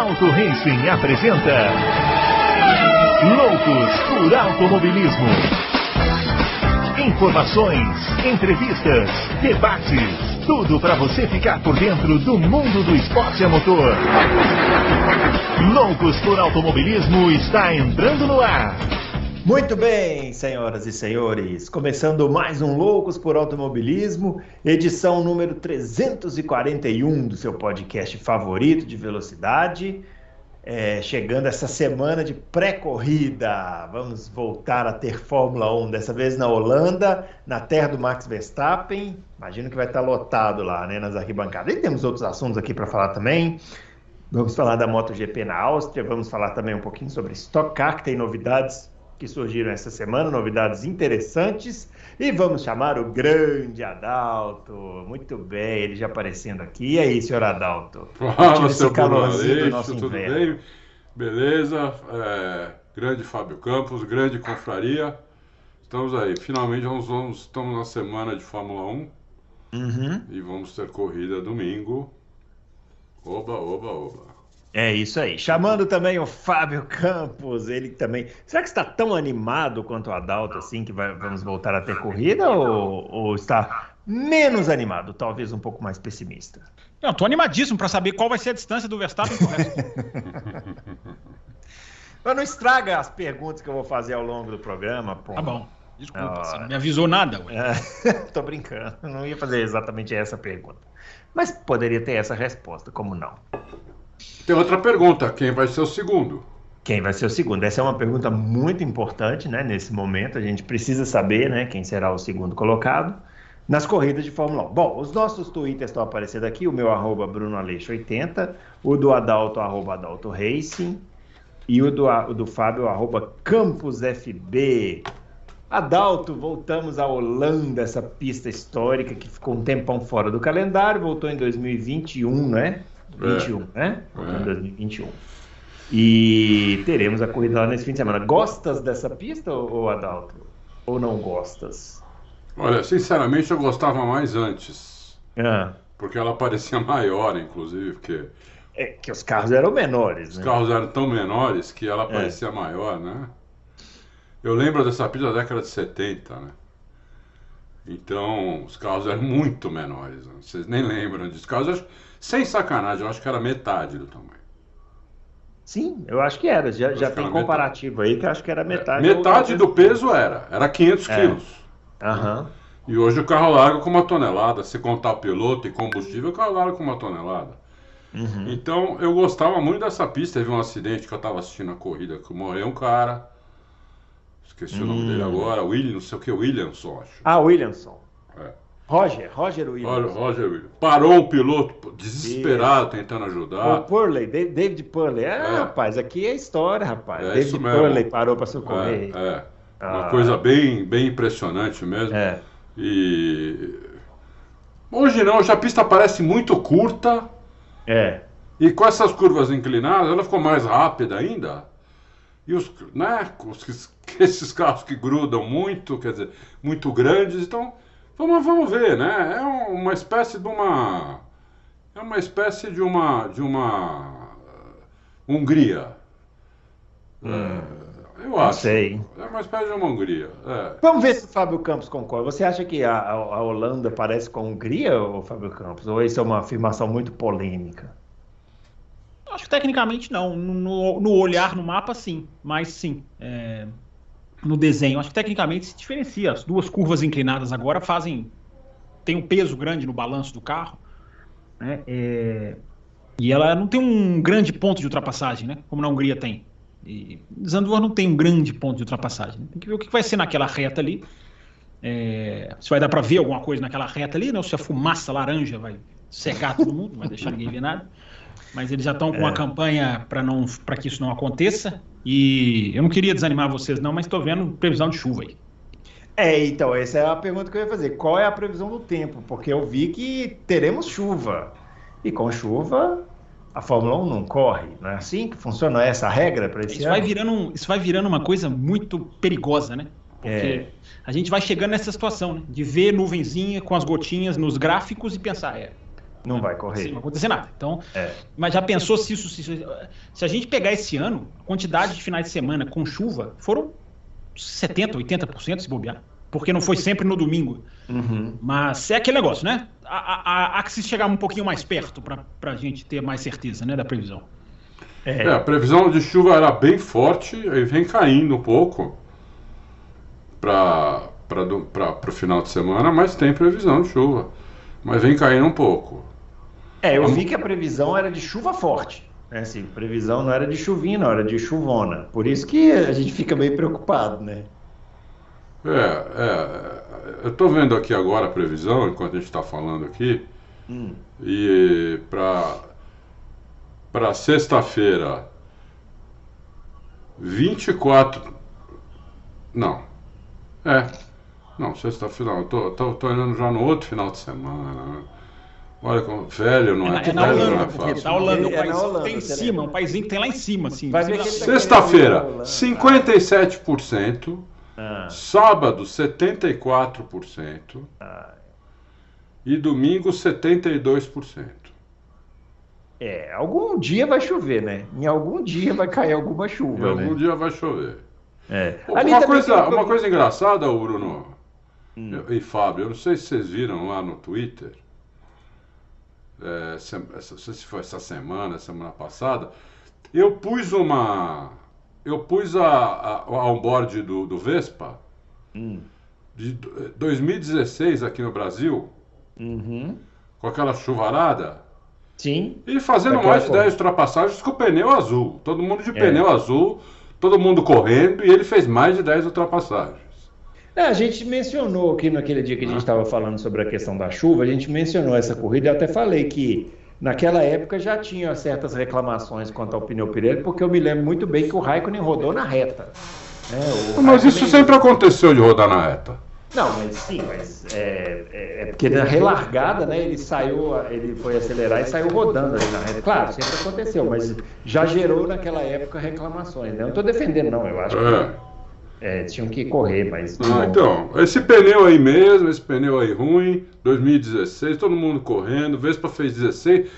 Adalto Racing apresenta Loucos por Automobilismo. Informações, entrevistas, debates, tudo para você ficar por dentro do mundo do esporte a motor. Loucos por Automobilismo está entrando no ar. Muito bem, senhoras e senhores, começando mais um Loucos por Automobilismo, edição número 341 do seu podcast favorito de velocidade. Chegando essa semana de pré-corrida, vamos voltar a ter Fórmula 1, dessa vez na Holanda, na terra do Max Verstappen. Imagino que vai estar lotado lá, né, nas arquibancadas. E temos outros assuntos aqui para falar também. Vamos falar da MotoGP na Áustria, vamos falar também um pouquinho sobre Stock Car, que tem novidades que surgiram essa semana, novidades interessantes, e vamos chamar o grande Adalto. Muito bem, ele já aparecendo aqui. E aí, senhor Adalto? Fala, seu calorzinho do nosso tudo inverno. bem? Beleza? Grande Fábio Campos, grande confraria. Estamos aí, finalmente estamos na semana de Fórmula 1 e vamos ter corrida domingo. Oba, oba, oba. É isso aí. Chamando também o Fábio Campos, ele também. Será que está tão animado quanto o Adalto assim que vamos voltar a ter corrida ou está menos animado, talvez um pouco mais pessimista? Eu tô animadíssimo para saber qual vai ser a distância do Verstappen pro resto. Mas não estraga as perguntas que eu vou fazer ao longo do programa, pô. Tá bom. Desculpa, você não me avisou nada, ué. Tô brincando, não ia fazer exatamente essa pergunta. Mas poderia ter essa resposta, como não? Tem outra pergunta, quem vai ser o segundo? Quem vai ser o segundo? Essa é uma pergunta muito importante, né? Nesse momento, a gente precisa saber, né, quem será o segundo colocado nas corridas de Fórmula 1. Bom, os nossos twitters estão aparecendo aqui, o meu @BrunoAleixo80, o do Adalto, @Adalto Racing, e o do Fábio, @CampusFB. Adalto, voltamos à Holanda, essa pista histórica que ficou um tempão fora do calendário, voltou em 2021, né? 21, né? Voltou em 2021. E teremos a corrida lá nesse fim de semana. Gostas dessa pista, ou Adalto? Ou não gostas? Olha, sinceramente eu gostava mais antes. Ah. Porque ela parecia maior, inclusive, porque que os carros eram menores, os né? carros eram tão menores que ela parecia maior, né? Eu lembro dessa pista da década de 70, né? Então, os carros eram muito menores, né? Vocês nem lembram disso. Os carros, sem sacanagem, eu acho que era metade do tamanho. Sim, eu acho que era. Já tem comparativo aí que eu acho que era metade. Metade do peso era 500 quilos. Aham. E hoje o carro larga com 1 tonelada. Se contar o piloto e combustível, o carro larga com 1 tonelada. Então, eu gostava muito dessa pista. Teve um acidente que eu estava assistindo a corrida, que morreu um cara. Esqueci o nome dele agora. Não sei o que, Williamson, acho. Ah, Williamson. Roger Williamson. Roger Williamson. Parou o piloto, desesperado, tentando ajudar. O Purley, David Purley. Rapaz, aqui é história, rapaz. David Purley parou para socorrer. Uma coisa bem, bem impressionante mesmo. E hoje não, hoje a pista parece muito curta. E com essas curvas inclinadas, ela ficou mais rápida ainda. E esses carros que grudam muito, quer dizer, muito grandes, então vamos ver, né? É uma espécie de uma Hungria. Eu acho. Sei. É uma espécie de uma Hungria. Vamos ver se o Fábio Campos concorda. Você acha que a Holanda parece com a Hungria, ou Fábio Campos? Ou isso é uma afirmação muito polêmica? Acho que tecnicamente não. No olhar, no mapa, sim. Mas sim. No desenho, acho que tecnicamente se diferencia. As duas curvas inclinadas agora tem um peso grande no balanço do carro, né? E ela não tem um grande ponto de ultrapassagem, né? Como na Hungria tem. E Zandvoort não tem um grande ponto de ultrapassagem. Tem que ver o que vai ser naquela reta ali. Se vai dar para ver alguma coisa naquela reta ali, né? Ou se a fumaça laranja vai cegar todo mundo, não vai deixar ninguém ver nada. Mas eles já estão com uma campanha para que isso não aconteça. E eu não queria desanimar vocês não, mas estou vendo previsão de chuva aí. Então, essa é a pergunta que eu ia fazer. Qual é a previsão do tempo? Porque eu vi que teremos chuva. E com chuva, a Fórmula 1 não corre. Não é assim que funciona essa regra para esse ano? Isso vai virando uma coisa muito perigosa, né? Porque a gente vai chegando nessa situação, né? De ver nuvenzinha com as gotinhas nos gráficos e pensar, Não vai correr. Não vai acontecer nada. Então, mas já pensou se a gente pegar esse ano, a quantidade de finais de semana com chuva foram 70%, 80% se bobear. Porque não foi sempre no domingo. Mas é aquele negócio, né? Há que se chegar um pouquinho mais perto para a gente ter mais certeza, né, da previsão. A previsão de chuva era bem forte, aí vem caindo um pouco para o final de semana, mas tem previsão de chuva. Mas vem caindo um pouco. Eu vi que a previsão era de chuva forte. Né? Assim, previsão não era de chuvinha, não, era de chuvona. Por isso que a gente fica meio preocupado, né? Eu estou vendo aqui agora a previsão, enquanto a gente está falando aqui, e para sexta-feira, 24... Não, sexta-feira, não, tô olhando já no outro final de semana. Olha como velho, não é? Na Holanda, porque na Holanda, tem em cima, um paísinho que tem lá em cima, assim. Sexta-feira, 57%. Sábado, 74%. E domingo, 72%. Algum dia vai chover, né? Em algum dia vai cair alguma chuva, algum dia vai chover. Uma coisa engraçada, Bruno e Fábio, eu não sei se vocês viram lá no Twitter, não sei se foi essa semana passada, eu pus a onboard do Vespa de 2016 aqui no Brasil, com aquela chuvarada. Sim. E fazendo mais de 10 ultrapassagens com o pneu azul. Todo mundo de pneu azul, todo mundo correndo, e ele fez mais de 10 ultrapassagens. A gente mencionou aqui naquele dia que a gente estava falando sobre a questão da chuva, a gente mencionou essa corrida, eu até falei que naquela época já tinha certas reclamações quanto ao pneu Pirelli, porque eu me lembro muito bem que o Raikkonen rodou na reta. Mas isso sempre aconteceu de rodar na reta. Não, mas porque na relargada, né, ele foi acelerar e saiu rodando ali na reta. Claro, sempre aconteceu, mas já gerou naquela época reclamações, né? Eu não estou defendendo, não, eu acho que tinham que correr, mas... Então, esse pneu aí mesmo, esse pneu aí ruim, 2016, todo mundo correndo, Vespa fez 16,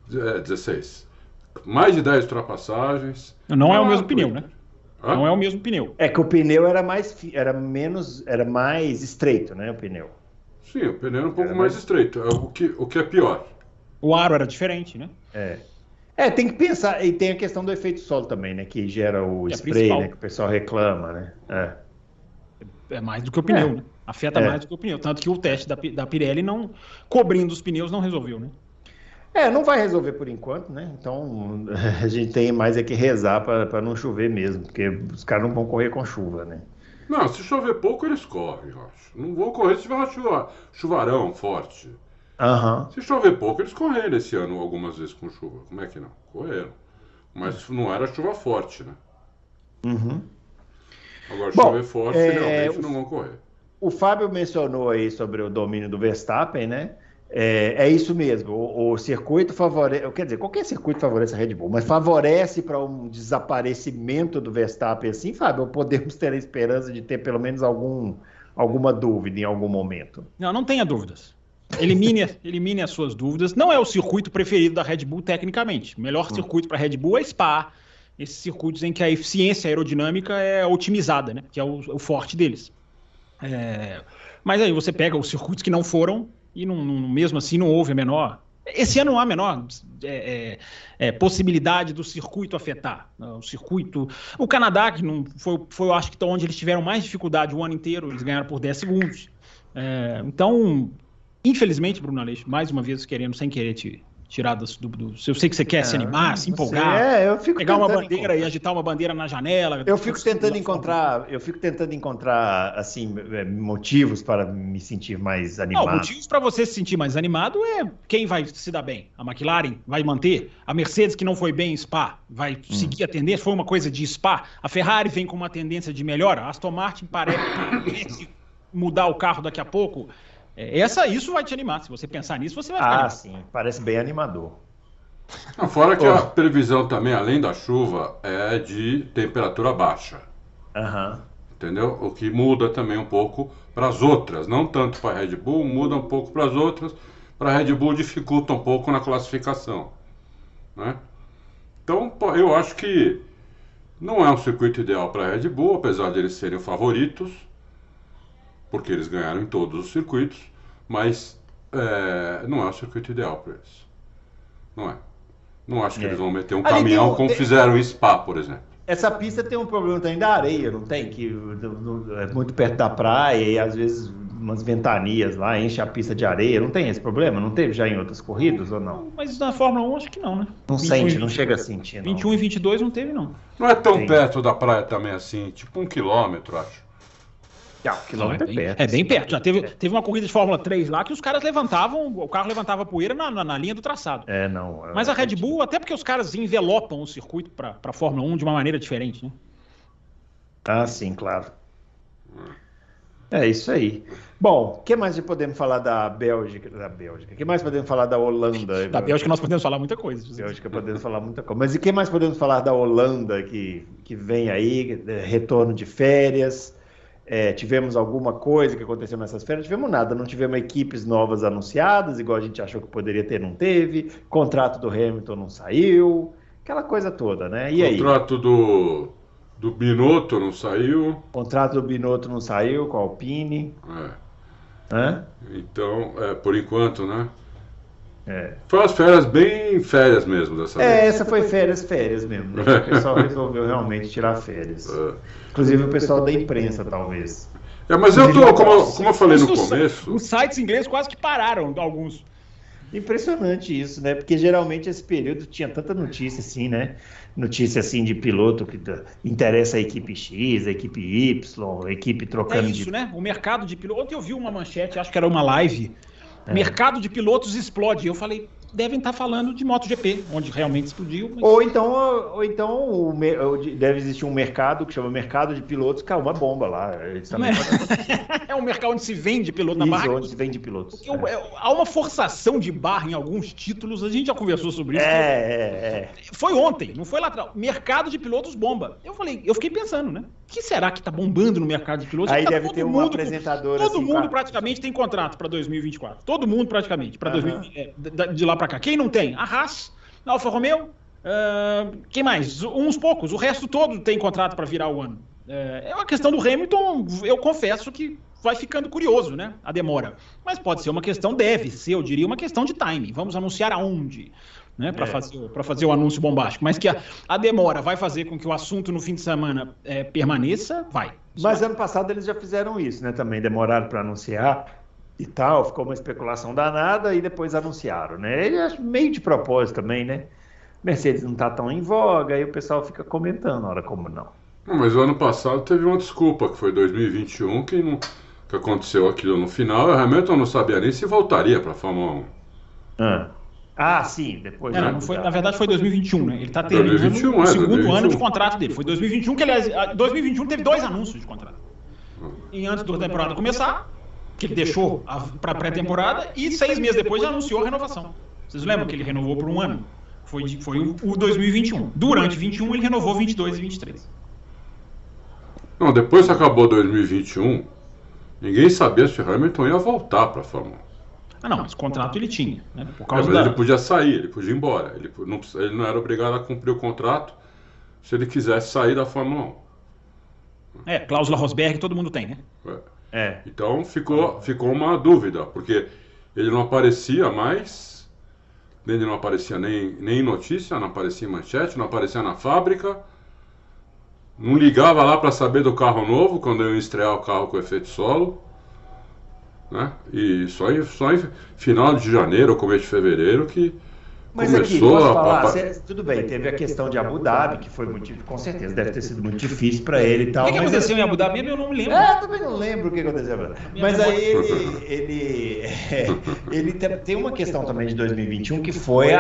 mais de 10 ultrapassagens. Não é o mesmo pneu, né? Não é o mesmo pneu. É que o pneu era mais estreito, né, o pneu. Sim, o pneu era um pouco mais estreito, o que é pior. O aro era diferente, né? Tem que pensar, e tem a questão do efeito solo também, né, que gera o spray, né, que o pessoal reclama, né. É mais do que o pneu, né? Afeta mais do que o pneu, tanto que o teste da Pirelli não, cobrindo os pneus, não resolveu, né? Não vai resolver por enquanto, né? Então a gente tem mais que rezar para não chover mesmo, porque os caras não vão correr com chuva, né? Não, se chover pouco eles correm, eu acho. Não vão correr se tiver um chuvarão forte. Se chover pouco eles correram esse ano algumas vezes com chuva. Como é que não? Correram. Mas não era chuva forte, né? Agora chover forte, realmente não vão correr. O Fábio mencionou aí sobre o domínio do Verstappen, né? É isso mesmo, o circuito favorece, quer dizer, qualquer circuito favorece a Red Bull, mas favorece para um desaparecimento do Verstappen assim, Fábio, ou podemos ter a esperança de ter pelo menos alguma dúvida em algum momento? Não tenha dúvidas. Elimine as suas dúvidas. Não é o circuito preferido da Red Bull tecnicamente. O melhor circuito para a Red Bull é Spa, esses circuitos em que a eficiência aerodinâmica é otimizada, né? Que é o forte deles. Mas aí você pega os circuitos que não foram e mesmo assim não houve a menor... Esse ano não há a menor possibilidade do circuito afetar. O circuito... O Canadá, que não foi, eu acho que onde eles tiveram mais dificuldade o ano inteiro, eles ganharam por 10 segundos. Então, infelizmente, Bruno Aleixo, mais uma vez sem querer te tirar do... Eu sei que você quer se animar, se empolgar, eu fico pegar uma bandeira e agitar uma bandeira na janela. Eu fico tentando encontrar assim, motivos para me sentir mais animado. Não, motivos para você se sentir mais animado é quem vai se dar bem. A McLaren vai manter, a Mercedes, que não foi bem em Spa, vai seguir a tendência, foi uma coisa de Spa, a Ferrari vem com uma tendência de melhora, a Aston Martin parece mudar o carro daqui a pouco. Isso vai te animar. Se você pensar nisso, você vai ficar animado. Sim, parece bem animador. Fora que a previsão também, além da chuva, é de temperatura baixa. Entendeu? O que muda também um pouco para as outras. Não tanto para a Red Bull, muda um pouco para as outras. para a Red Bull dificulta um pouco na classificação, né? Então, eu acho que não é um circuito ideal para a Red Bull, apesar de eles serem favoritos, porque eles ganharam em todos os circuitos, mas não é o circuito ideal para eles. Não é. Não acho que eles vão meter um caminhão como fizeram em Spa, por exemplo. Essa pista tem um problema também da areia, não tem? Que é muito perto da praia e às vezes umas ventanias lá, enche a pista de areia. Não tem esse problema? Não teve já em outras corridas ou não? Mas na Fórmula 1 acho que não, né? Não 21, sente, não chega a sentir, não. 21 e 22 não teve, não. Não é tão perto da praia também assim, tipo 1 quilômetro, acho. Quilômetro é perto. É bem perto. Já teve uma corrida de Fórmula 3 lá que os caras o carro levantava poeira na linha do traçado. Não. Mas a Red Bull, até porque os caras envelopam o circuito para a Fórmula 1 de uma maneira diferente, né? Ah, sim, claro. É isso aí. Bom, o que mais podemos falar da Bélgica? O que mais podemos falar da Holanda? Da Bélgica nós podemos falar muita coisa. Bélgica podemos falar muita coisa. Mas e o que mais podemos falar da Holanda que vem aí, retorno de férias? Tivemos alguma coisa que aconteceu nessas férias? Não tivemos nada, não tivemos equipes novas anunciadas, igual a gente achou que poderia ter, não teve. Contrato do Hamilton não saiu, aquela coisa toda, né? E contrato aí? Do Binotto não saiu. Contrato do Binotto não saiu com a Alpine. Então, por enquanto, né? Foi umas férias bem férias mesmo dessa vez. Essa foi férias mesmo, né? O pessoal resolveu realmente tirar férias. Inclusive o pessoal da imprensa, talvez. Mas eu tô, como eu falei no começo... Os sites ingleses quase que pararam, alguns. Impressionante isso, né? Porque geralmente esse período tinha tanta notícia assim, né? Notícia assim de piloto que interessa a equipe X, a equipe Y, a equipe trocando de... né? O mercado de piloto... Ontem eu vi uma manchete, acho que era uma live... Mercado de pilotos explode. Eu falei, devem estar falando de MotoGP, onde realmente explodiu. Mas... Ou então deve existir um mercado que chama mercado de pilotos, que é uma bomba lá. É um mercado onde se vende piloto na barra. Onde se vende pilotos. Há uma forçação de barra em alguns títulos, a gente já conversou sobre isso. Foi ontem, não foi lá atrás. Mercado de pilotos bomba. Eu fiquei pensando, né? O que será que tá bombando no mercado de pilotos? Aí deve ter um apresentador Todo mundo praticamente tem contrato para 2024. Todo mundo praticamente, para de lá para cá. Quem não tem? A Haas, a Alfa Romeo, quem mais? Uns poucos. O resto todo tem contrato para virar o ano. É uma questão do Hamilton, eu confesso que vai ficando curioso, né? A demora. Mas pode ser uma questão, deve ser, eu diria, uma questão de timing. Vamos anunciar aonde? Né, para fazer o anúncio bombástico, mas que a demora vai fazer com que o assunto no fim de semana permaneça, vai. Mas ano passado eles já fizeram isso, né? Também demoraram para anunciar e tal, ficou uma especulação danada e depois anunciaram, né? E acho meio de propósito também, né? Mercedes não tá tão em voga, aí o pessoal fica comentando, ora como não. Mas o ano passado teve uma desculpa, que foi 2021, que aconteceu aquilo no final, e o Hamilton não sabia nem se voltaria para a Fórmula 1. Sim, depois... Não foi, na verdade foi 2021, né? Ele está terminando o segundo ano de contrato dele. Foi 2021 que, aliás, 2021 teve 2 anúncios de contrato. E antes da temporada começar, que ele deixou para pré-temporada, e 6 meses depois já anunciou a renovação. Vocês lembram que ele renovou por 1 ano? Foi o 2021. Durante 21 ele renovou 22 e 23. Não, depois que acabou 2021, ninguém sabia se o Hamilton ia voltar para a Fórmula 1. Não, mas contrato ele tinha, né? Por causa mas ele podia sair, ele podia ir embora. Ele não era obrigado a cumprir o contrato se ele quisesse sair da Fórmula 1. Cláusula Rosberg todo mundo tem, né? Então ficou uma dúvida, porque ele não aparecia mais, ele não aparecia nem em notícia, não aparecia em manchete, não aparecia na fábrica, não ligava lá para saber do carro novo, quando eu ia estrear o carro com efeito solo. Né? E só em final de janeiro ou começo de fevereiro que mas começou aqui, posso falar, tudo bem, teve a questão de Abu Dhabi, que foi com certeza deve ter sido muito difícil para ele e tal. O que aconteceu em Abu Dhabi? Eu não me lembro. Também não lembro o que aconteceu. Mas aí ele tem uma questão também de 2021 que foi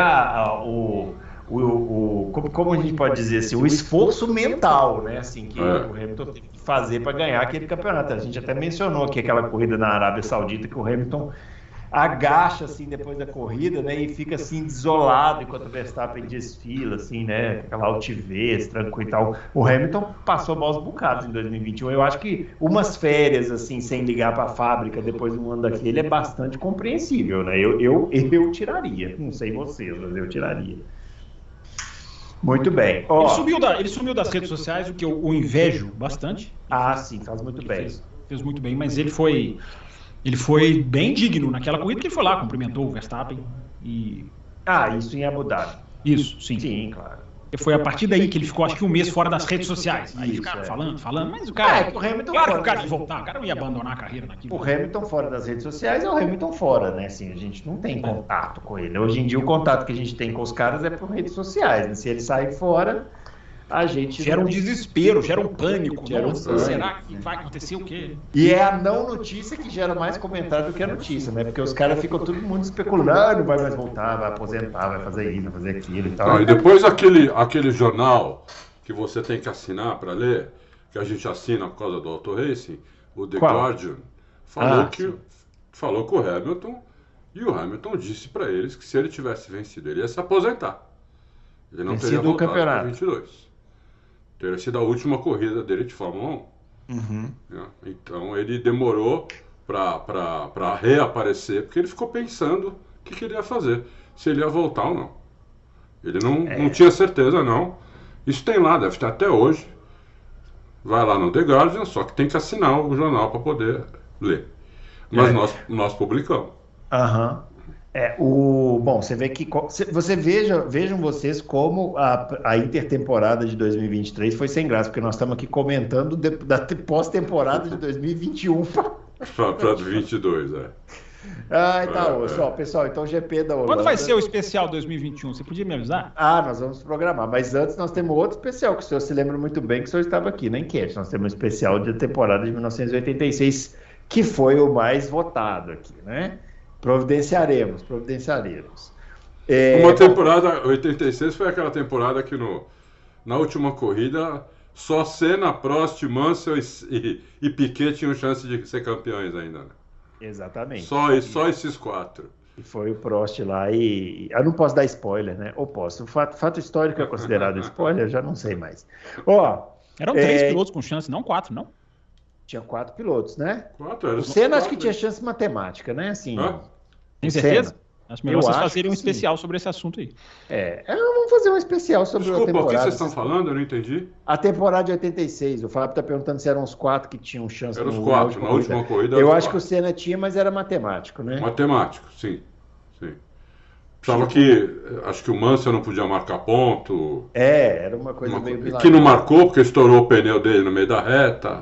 como a gente pode dizer assim, o esforço mental, né, assim, que o Hamilton teve que fazer para ganhar aquele campeonato. A gente até mencionou aqui aquela corrida na Arábia Saudita que o Hamilton agacha assim depois da corrida, né, e fica assim desolado enquanto o Verstappen desfila, assim, né, aquela altivez, tranquilo e tal. O Hamilton passou maus bocados em 2021. Eu acho que umas férias assim sem ligar para a fábrica depois de um ano daquele é bastante compreensível, né? Eu tiraria, não sei vocês, mas eu tiraria. Muito bem. Ele sumiu das redes sociais, o que eu invejo bastante. Sim, faz muito bem. Fez muito bem, mas ele foi bem digno naquela corrida, que ele foi lá, cumprimentou o Verstappen e... Isso em Abu Dhabi. Isso, sim. Sim, claro. E foi a partir daí que ele ficou, acho que um mês fora das redes sociais. Aí ficaram falando, mas o cara... o Hamilton claro que o cara ia voltar, o cara não ia abandonar a carreira naquilo. O Hamilton fora das redes sociais é o Hamilton fora, né? Assim, a gente não tem contato com ele. Hoje em dia o contato que a gente tem com os caras é por redes sociais, né? Se ele sair fora, a gente... Gera um desespero, gera um pânico. Será que vai acontecer o quê? E é a não notícia que gera mais comentário do que a notícia, né? Porque os caras ficam todo mundo especulando, não vai mais voltar, vai aposentar, vai fazer isso, vai fazer aquilo e tal. E depois aquele jornal que você tem que assinar para ler, que a gente assina por causa do Auto Racing, o The Guardian, falou com o Hamilton, e o Hamilton disse para eles que se ele tivesse vencido, ele ia se aposentar. Ele não teria voltado para 22. Teria sido a última corrida dele de Fórmula 1. Uhum. Então ele demorou para reaparecer, porque ele ficou pensando o que ele ia fazer, se ele ia voltar ou não. Ele não tinha certeza, não. Isso tem lá, deve ter até hoje. Vai lá no The Guardian, só que tem que assinar o jornal para poder ler. Mas nós publicamos. Bom, você vê que vejam vocês como a intertemporada de 2023 foi sem graça, porque nós estamos aqui comentando da pós-temporada de 2021 para 22, pessoal, então o GP da Holanda. Quando vai ser o especial 2021? Você podia me avisar? Nós vamos programar, mas antes nós temos outro especial, que o senhor se lembra muito bem que o senhor estava aqui na enquete. Nós temos um especial de temporada de 1986, que foi o mais votado aqui, né? Providenciaremos. Uma temporada, 86 foi aquela temporada que na última corrida só Senna, Prost, Mansell e Piquet tinham chance de ser campeões ainda, né? Exatamente. Só esses 4. E foi o Prost lá e... Eu não posso dar spoiler, né? Ou posso. O fato histórico é considerado spoiler? Eu já não sei mais. Eram 3 pilotos com chance, não 4, não? Tinha 4 pilotos, né? 4, o Senna acho que tinha chance matemática, né? Assim, tem certeza? Acho melhor vocês fazerem um especial sobre esse assunto aí. Vamos fazer um especial sobre a temporada. O que vocês estão falando? Eu não entendi. A temporada de 86. O Fábio está perguntando se eram os 4 que tinham chance. Eram os 4, na última corrida. Eu acho que o Senna tinha, mas era matemático, né? Matemático, sim. Precisava acho que o Mansell não podia marcar ponto. Era uma coisa meio bilateral. Que não marcou porque estourou o pneu dele no meio da reta.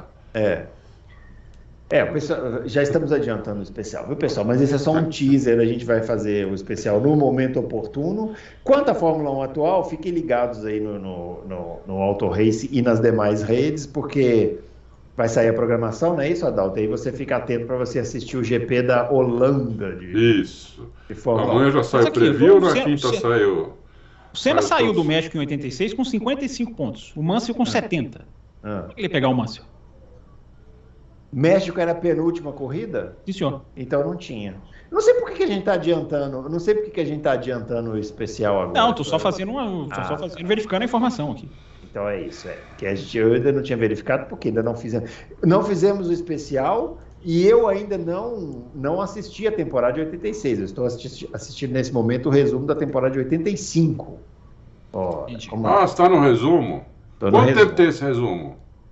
Pessoal, já estamos adiantando o especial, viu, pessoal? Mas esse é só um teaser, a gente vai fazer o especial no momento oportuno. Quanto à Fórmula 1 atual, fiquem ligados aí no Auto Race e nas demais redes, porque vai sair a programação, não é isso, Adalto? Aí você fica atento para você assistir o GP da Holanda. Isso. Amanhã já sai o preview, na quinta sai o... O Senna saiu do México em 86 com 55 pontos, o Mansell com 70. Por que ele pegar o Mansell? México era a penúltima corrida? Sim, senhor. Então não tinha. Não sei por que a gente está adiantando. Não sei por que a gente está adiantando o especial agora. Não, estou só fazendo verificando a informação aqui. Então é isso, Porque eu ainda não tinha verificado, porque ainda não fizemos o especial e eu ainda não assisti a temporada de 86. Eu estou assistindo nesse momento o resumo da temporada de 85. Você está no resumo? Quanto tempo tem esse resumo?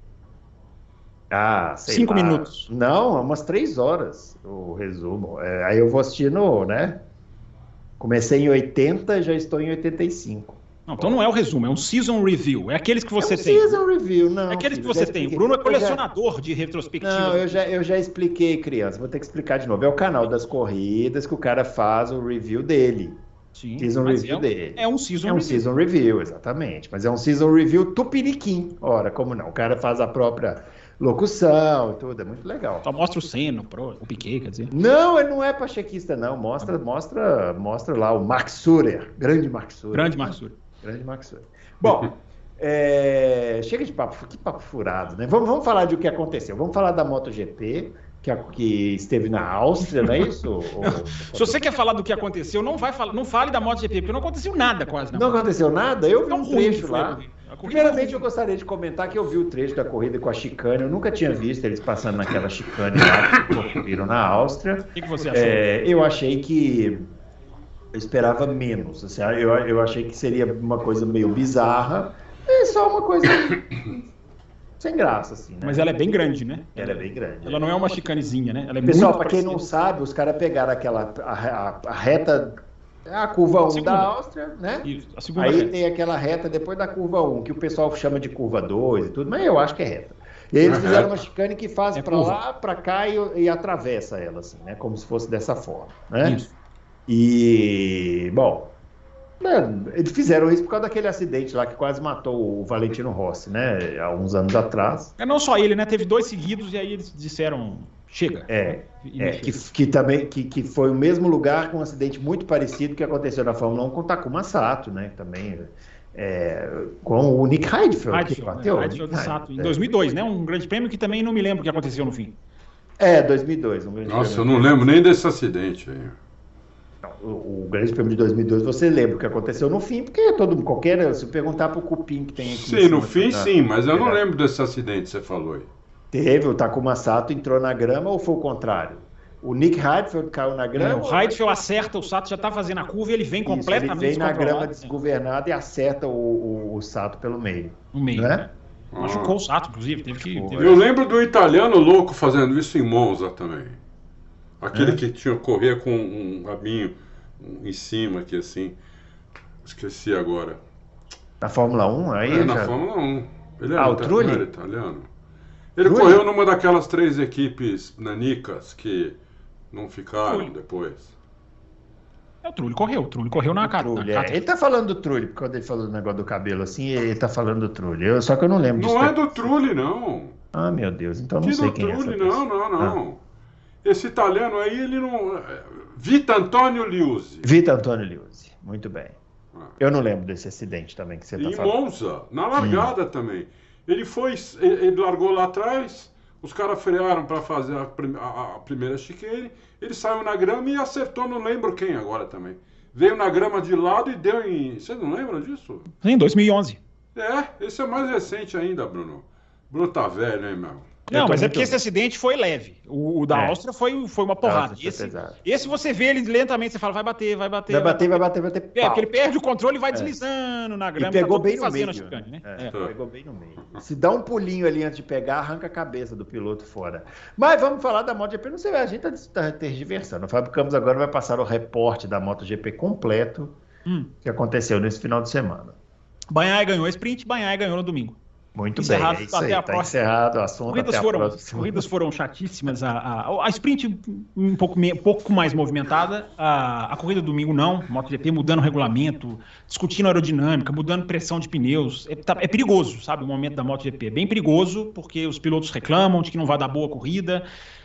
5 minutos. Não, umas 3 horas o resumo. Aí eu vou assistindo, né? Comecei em 80, já estou em 85. Não, então não é o resumo, é um season review. É aqueles que você tem. Season review, não. É aqueles que você tem. O Bruno é colecionador de retrospectiva. Não, eu já expliquei, criança. Vou ter que explicar de novo. É o canal das corridas que o cara faz o review dele. Sim, season review dele. É um season review. É um season review, exatamente. Mas é um season review tupiniquim. Ora, como não? O cara faz a própria locução e tudo, é muito legal. Só mostra o Senna, o Piquet, quer dizer. Não, ele não é pachequista, não. Mostra lá o Max Surer, grande Max Surer. Grande Max Surer. Bom, chega de papo, que papo furado, né? Vamos falar de o que aconteceu. Vamos falar da MotoGP, que esteve na Áustria, não é isso? Se você quer falar do que aconteceu, não fale da MotoGP, porque não aconteceu nada quase. Não aconteceu nada? Eu vi um trecho lá. Primeiramente, eu gostaria de comentar que eu vi o trecho da corrida com a chicane. Eu nunca tinha visto eles passando naquela chicane lá que ocorreram na Áustria. O que você achou? Eu achei que... Eu esperava menos. Assim, eu achei que seria uma coisa meio bizarra. É só uma coisa... sem graça, assim, né? Mas ela é bem grande, né? Ela é bem grande. Ela não é uma chicanezinha, né? Ela é Pessoal, para quem não sabe, os caras pegaram a reta, a curva 1 da Áustria, né? Isso, a segunda aí reta. tem aquela reta depois da curva 1, que o pessoal chama de curva 2 e tudo, mas eu acho que é reta. E aí eles fizeram uma chicane que faz para lá, para cá e atravessa ela, assim, né? Como se fosse dessa forma, né? Isso. E, bom... Eles fizeram isso por causa daquele acidente lá que quase matou o Valentino Rossi, né? Há uns anos atrás. Não só ele, né? Teve 2 seguidos e aí eles disseram, chega. Que foi o mesmo lugar com um acidente muito parecido que aconteceu na Fórmula 1 com o Takuma Sato, né? Também com o Nick Heidfeld, que bateu. Heidfeld Sato, em 2002, né? Um grande prêmio que também não me lembro o que aconteceu no fim. 2002. Um grande Nossa, prêmio. Eu não lembro nem desse acidente aí. O Grande Prêmio de 2002, você lembra o que aconteceu no fim, porque se perguntar pro Cupim que tem aqui... Sim, no fim sim, mas eu não lembro desse acidente que você falou aí. Teve, o Takuma Sato entrou na grama ou foi o contrário? O Nick Heidfeld caiu na grama? O Heidfeld acerta, o Sato já tá fazendo a curva e ele vem completamente ele vem na grama desgovernada e acerta o Sato pelo meio. No meio, né? Machucou o Sato, inclusive. Eu lembro do italiano louco fazendo isso em Monza também. Aquele que corria com um rabinho em cima aqui assim. Esqueci agora. Na Fórmula 1? Aí na Fórmula 1. Ele era o Trulli? Italiano. Ele correu numa daquelas 3 equipes nanicas que não ficaram depois. O Trulli correu na cata. Ele tá falando do Trulli, porque quando ele falou do negócio do cabelo assim, ele tá falando do Trulli. Só que eu não lembro disso. Não é do Trulli, não. Ah, meu Deus, então não sei quem é essa Trulli, pessoa. não. Esse italiano aí, ele não... Vito Antonio Liuzzi. Vito Antonio Liuzzi, muito bem. Eu não lembro desse acidente também que você tá falando. Em Monza, na largada também. Ele largou lá atrás, os caras frearam para fazer a primeira chicane, ele saiu na grama e acertou, não lembro quem agora também. Veio na grama de lado e deu em... Você não lembra disso? Sim, 2011. Esse é mais recente ainda, Bruno. Bruno tá velho, hein, meu? Não, mas é porque esse acidente foi leve. O da Áustria foi uma porrada. Esse você vê ele lentamente, você fala, vai bater. Vai bater. Porque ele perde o controle e vai deslizando na grama. E pegou bem no meio. Chicane, né? Pegou bem no meio. Se dá um pulinho ali antes de pegar, arranca a cabeça do piloto fora. Mas vamos falar da MotoGP. Não sei, a gente tá tergiversando. O Fábio Campos agora vai passar o reporte da MotoGP completo que aconteceu nesse final de semana. Banhaia ganhou a sprint, Banhaia ganhou no domingo. Muito encerrado, bem, é isso aí, tá encerrado o assunto até a próxima. Corridas foram chatíssimas, a sprint um pouco mais movimentada, a corrida do domingo não, MotoGP mudando o regulamento, discutindo aerodinâmica, mudando pressão de pneus, é perigoso, sabe, o momento da MotoGP, é bem perigoso, porque os pilotos reclamam de que não vai dar boa corrida,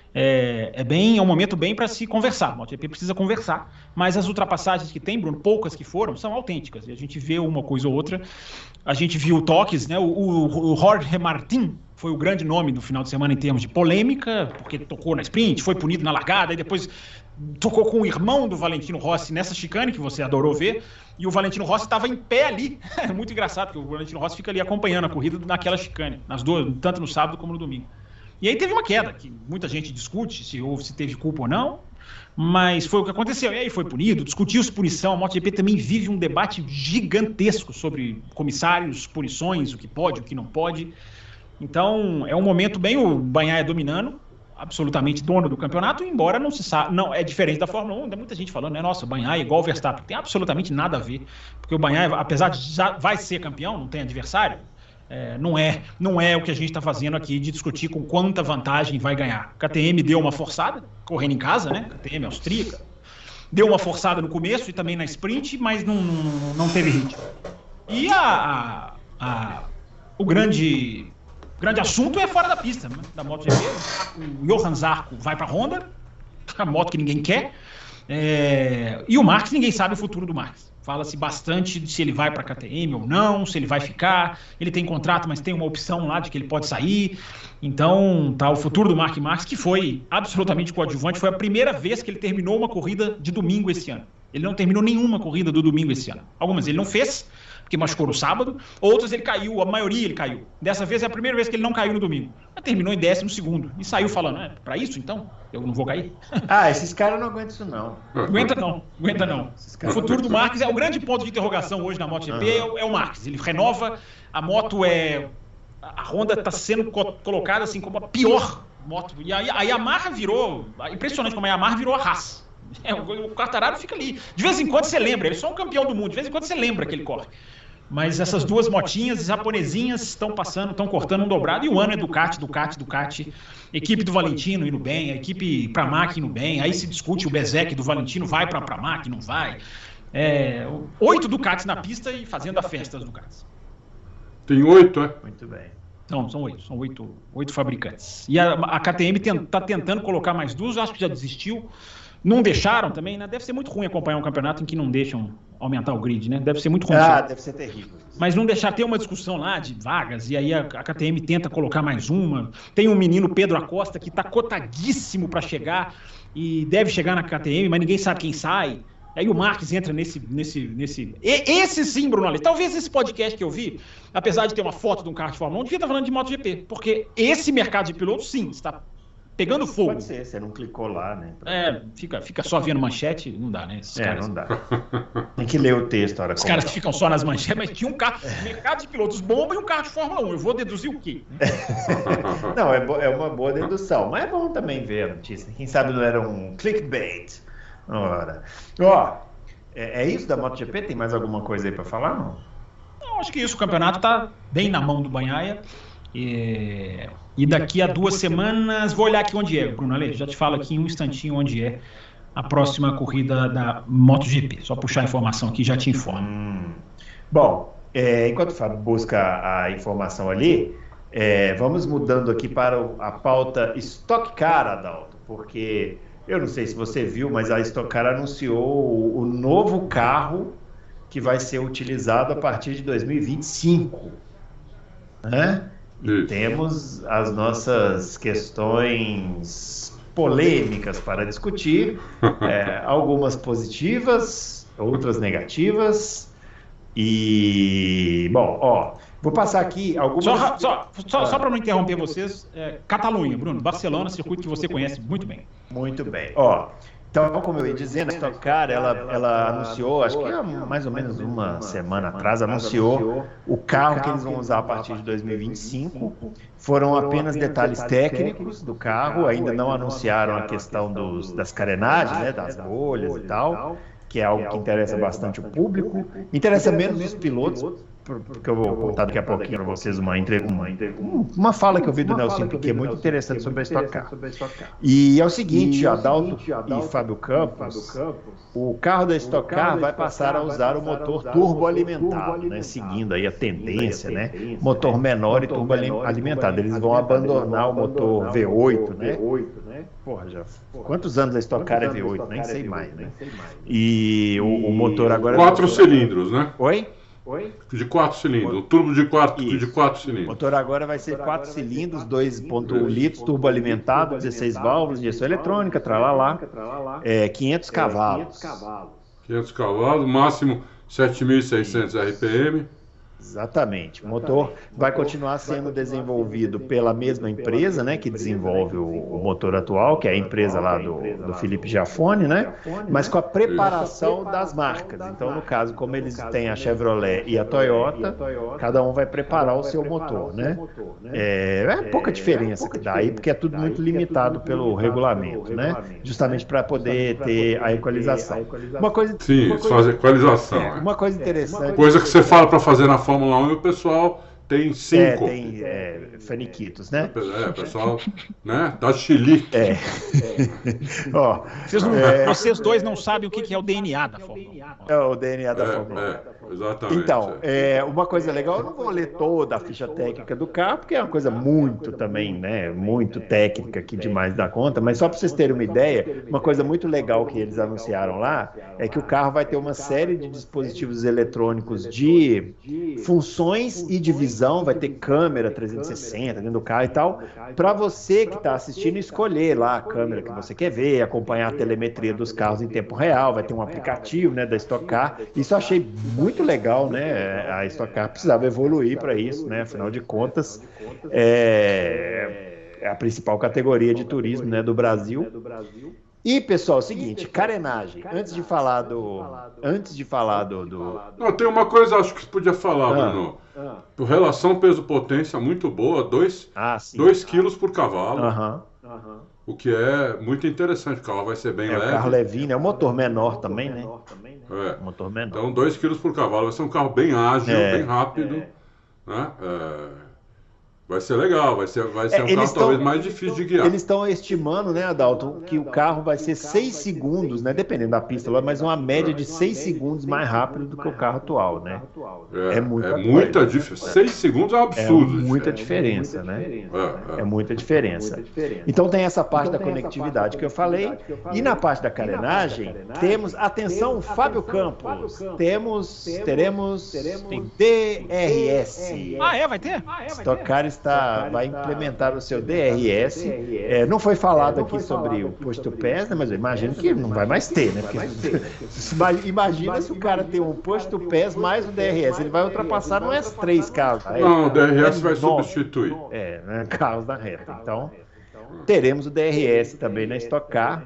é um momento bem para se conversar, a MotoGP precisa conversar, mas as ultrapassagens que tem, Bruno, poucas que foram, são autênticas, e a gente vê uma coisa ou outra. A gente viu toques, né? O Jorge Martin foi o grande nome do final de semana em termos de polêmica, porque tocou na sprint, foi punido na largada, e depois tocou com o irmão do Valentino Rossi nessa chicane, que você adorou ver, e o Valentino Rossi estava em pé ali. É muito engraçado, porque o Valentino Rossi fica ali acompanhando a corrida naquela chicane, nas duas, tanto no sábado como no domingo. E aí teve uma queda, que muita gente discute se teve culpa ou não, mas foi o que aconteceu. E aí foi punido, discutiu-se punição. A MotoGP também vive um debate gigantesco sobre comissários, punições, o que pode, o que não pode. Então, é um momento bem o Banhaia dominando, absolutamente dono do campeonato, embora não se sabe, não é diferente da Fórmula 1, tem muita gente falando, né, nossa, o Banhaia é igual o Verstappen. Tem absolutamente nada a ver, porque o Banhaia, apesar de já vai ser campeão, não tem adversário, não é o que a gente está fazendo aqui de discutir com quanta vantagem vai ganhar. A KTM deu uma forçada, correndo em casa, né? KTM austríaca. Deu uma forçada no começo e também na sprint, mas não teve ritmo. E o grande assunto é fora da pista, né? Da MotoGP. O Johan Zarco vai para a Honda, a moto que ninguém quer. E o Marques, ninguém sabe o futuro do Marques. Fala-se bastante de se ele vai para a KTM ou não, se ele vai ficar. Ele tem contrato, mas tem uma opção lá de que ele pode sair. Então, tá o futuro do Marc Marquez, que foi absolutamente coadjuvante. Foi a primeira vez que ele terminou uma corrida de domingo esse ano. Ele não terminou nenhuma corrida do domingo esse ano. Algumas ele não fez, porque machucou no sábado. Outras ele caiu, a maioria ele caiu. Dessa vez é a primeira vez que ele não caiu no domingo. Mas terminou em 12º e saiu falando, para isso então? Eu não vou cair? Esses caras não aguentam isso não. Aguenta não. O futuro do Marquez é o grande ponto de interrogação hoje na MotoGP, é o Marquez. Ele renova, a moto a Honda está sendo colocada assim como a pior moto. E a Yamaha virou, impressionante como a Yamaha virou a Haas. O Quartararo fica ali. De vez em quando você lembra, ele é só um campeão do mundo, de vez em quando você lembra que ele corre. Mas essas duas motinhas japonesinhas estão passando, estão cortando um dobrado, e o ano é Ducati. Equipe do Valentino indo bem, a equipe Pramac indo bem, aí se discute o Bezek do Valentino, vai para a Pramac, não vai. 8 Ducatis na pista e fazendo a festa das Ducatis. Tem 8, é? Muito bem. Não, são 8 fabricantes. E a KTM está tentando colocar mais 2, acho que já desistiu. Não deixaram também, né? Deve ser muito ruim acompanhar um campeonato em que não deixam aumentar o grid, né? Deve ser muito ruim. Deve ser terrível. Mas não deixar ter uma discussão lá de vagas, e aí a KTM tenta colocar mais uma. Tem um menino, Pedro Acosta, que está cotadíssimo para chegar, e deve chegar na KTM, mas ninguém sabe quem sai. Aí o Marquez entra nesse... Esse sim, Bruno Aleixo. Talvez esse podcast que eu vi, apesar de ter uma foto de um carro de Fórmula 1, devia estar falando de MotoGP, porque esse mercado de pilotos, sim, está pegando fogo. Pode ser, você não clicou lá, né? Fica só vendo manchete, não dá, né? Esses caras. Não dá. Tem que ler o texto. Os caras que ficam só nas manchetes, mas tinha um carro, mercado de pilotos bomba e um carro de Fórmula 1. Eu vou deduzir o quê? Não, é uma boa dedução, mas é bom também ver a notícia. Quem sabe não era um clickbait. Ora. É isso da MotoGP? Tem mais alguma coisa aí para falar, não? Não, acho que isso. O campeonato está bem na mão do Bagnaia. E daqui a 2 semanas, vou olhar aqui onde é, Bruno Aleixo, já te falo aqui em um instantinho onde é a próxima corrida da MotoGP. Só puxar a informação aqui, já te informo. Bom, enquanto o Fábio busca a informação ali, vamos mudando aqui para a pauta Stock Car, Adalto, porque eu não sei se você viu, mas a Stock Car anunciou o novo carro que vai ser utilizado a partir de 2025, né? E temos as nossas questões polêmicas para discutir, algumas positivas, outras negativas. E, bom, vou passar aqui algumas... Só para não interromper vocês, Catalunha, Bruno, Barcelona, circuito que você conhece muito bem. Muito bem. Então, como eu ia dizendo, a Stock Car, ela anunciou, acho que há mais ou menos uma semana atrás, anunciou o carro que eles vão usar a partir de 2025. Foram apenas detalhes técnicos do carro, ainda não anunciaram a questão das carenagens, né, das bolhas e tal, que é algo que interessa bastante o público. Interessa menos os pilotos, porque eu vou contar daqui a pouquinho para vocês uma fala que eu vi do Nelson Piquet muito interessante sobre a Stock Car. E é o seguinte, Adalto e Fábio Campos, o carro da Stock Car vai passar a usar o motor turboalimentado, né, seguindo aí a tendência, né, motor menor e turboalimentado. Eles vão abandonar o motor V8, né? Porra, quantos anos a Stock Car é V8? Nem sei mais, né? E o motor agora... 4 cilindros, né? Oi? De 4 cilindros, o turbo de 4 cilindros. O motor agora vai ser 4 cilindros, 2.1 litros, turbo alimentado, 16 válvulas, injeção eletrônica, tralalá, 500 cavalos. 500 cavalos, máximo 7.600 RPM. Exatamente. O motor vai continuar sendo desenvolvido pela mesma empresa, né, que desenvolve o motor atual, que é a empresa lá do Felipe Giafone, né, mas com a preparação das marcas. Então, no caso, como eles têm a Chevrolet e a Toyota, cada um vai preparar o seu motor, né. É pouca diferença que dá aí, porque é tudo muito limitado pelo regulamento, né, justamente para poder ter a equalização. Sim, fazer equalização. Uma coisa interessante... Coisa que você fala para fazer na Fórmula 1 e o pessoal tem 5. Tem faniquitos, né? O pessoal, né? Dá chilique. Vocês dois não sabem o que é o DNA da Fórmula 1. É o DNA da Fórmula exatamente. Então, uma coisa legal, eu não vou ler toda a ficha técnica do carro, porque é uma coisa muito também, né? Muito técnica aqui demais da conta, mas só para vocês terem uma ideia, uma coisa muito legal que eles anunciaram lá é que o carro vai ter uma série de dispositivos eletrônicos de funções e de visão, vai ter câmera 360 dentro do carro e tal, para você que está assistindo escolher lá a câmera que você quer ver, acompanhar a telemetria dos carros em tempo real, vai ter um aplicativo, né, da Stock Car. Isso eu achei muito legal, né? A Stock Car precisava evoluir para isso, né? Afinal de contas, é a principal categoria de turismo, né, do Brasil. E, pessoal, é o seguinte, carenagem. Antes de falar do... Não, tem uma coisa, acho que você podia falar, Bruno. Por relação peso-potência muito boa, 2 quilos por cavalo. O que é muito interessante, o carro vai ser bem leve. O carro levinho, né? O motor menor também, né? Motor menor. Então, 2 quilos por cavalo, vai ser um carro bem ágil, bem rápido, né? Vai ser legal, vai ser um carro talvez mais difícil de guiar. Eles estão estimando, né, Adalto, que o carro vai ser 6 segundos, né, dependendo da pista, mas uma média de 6 segundos mais rápido do que o carro atual, né? É muita diferença. 6 segundos é um absurdo. É muita diferença, né? É muita diferença. Então tem essa parte da conectividade que eu falei. E na parte da carenagem, temos, atenção, Fábio Campos, teremos DRS. Vai ter? Stock Car vai implementar o seu DRS. Não foi falado aqui sobre o push to pass, né, mas eu imagino que não vai mais ter, né? Porque, imagina se o cara tem um push to pass mais o DRS, ele vai ultrapassar no S3 carros. Não, o DRS vai substituir. Né, carros da reta. Então, teremos o DRS também na Stock Car,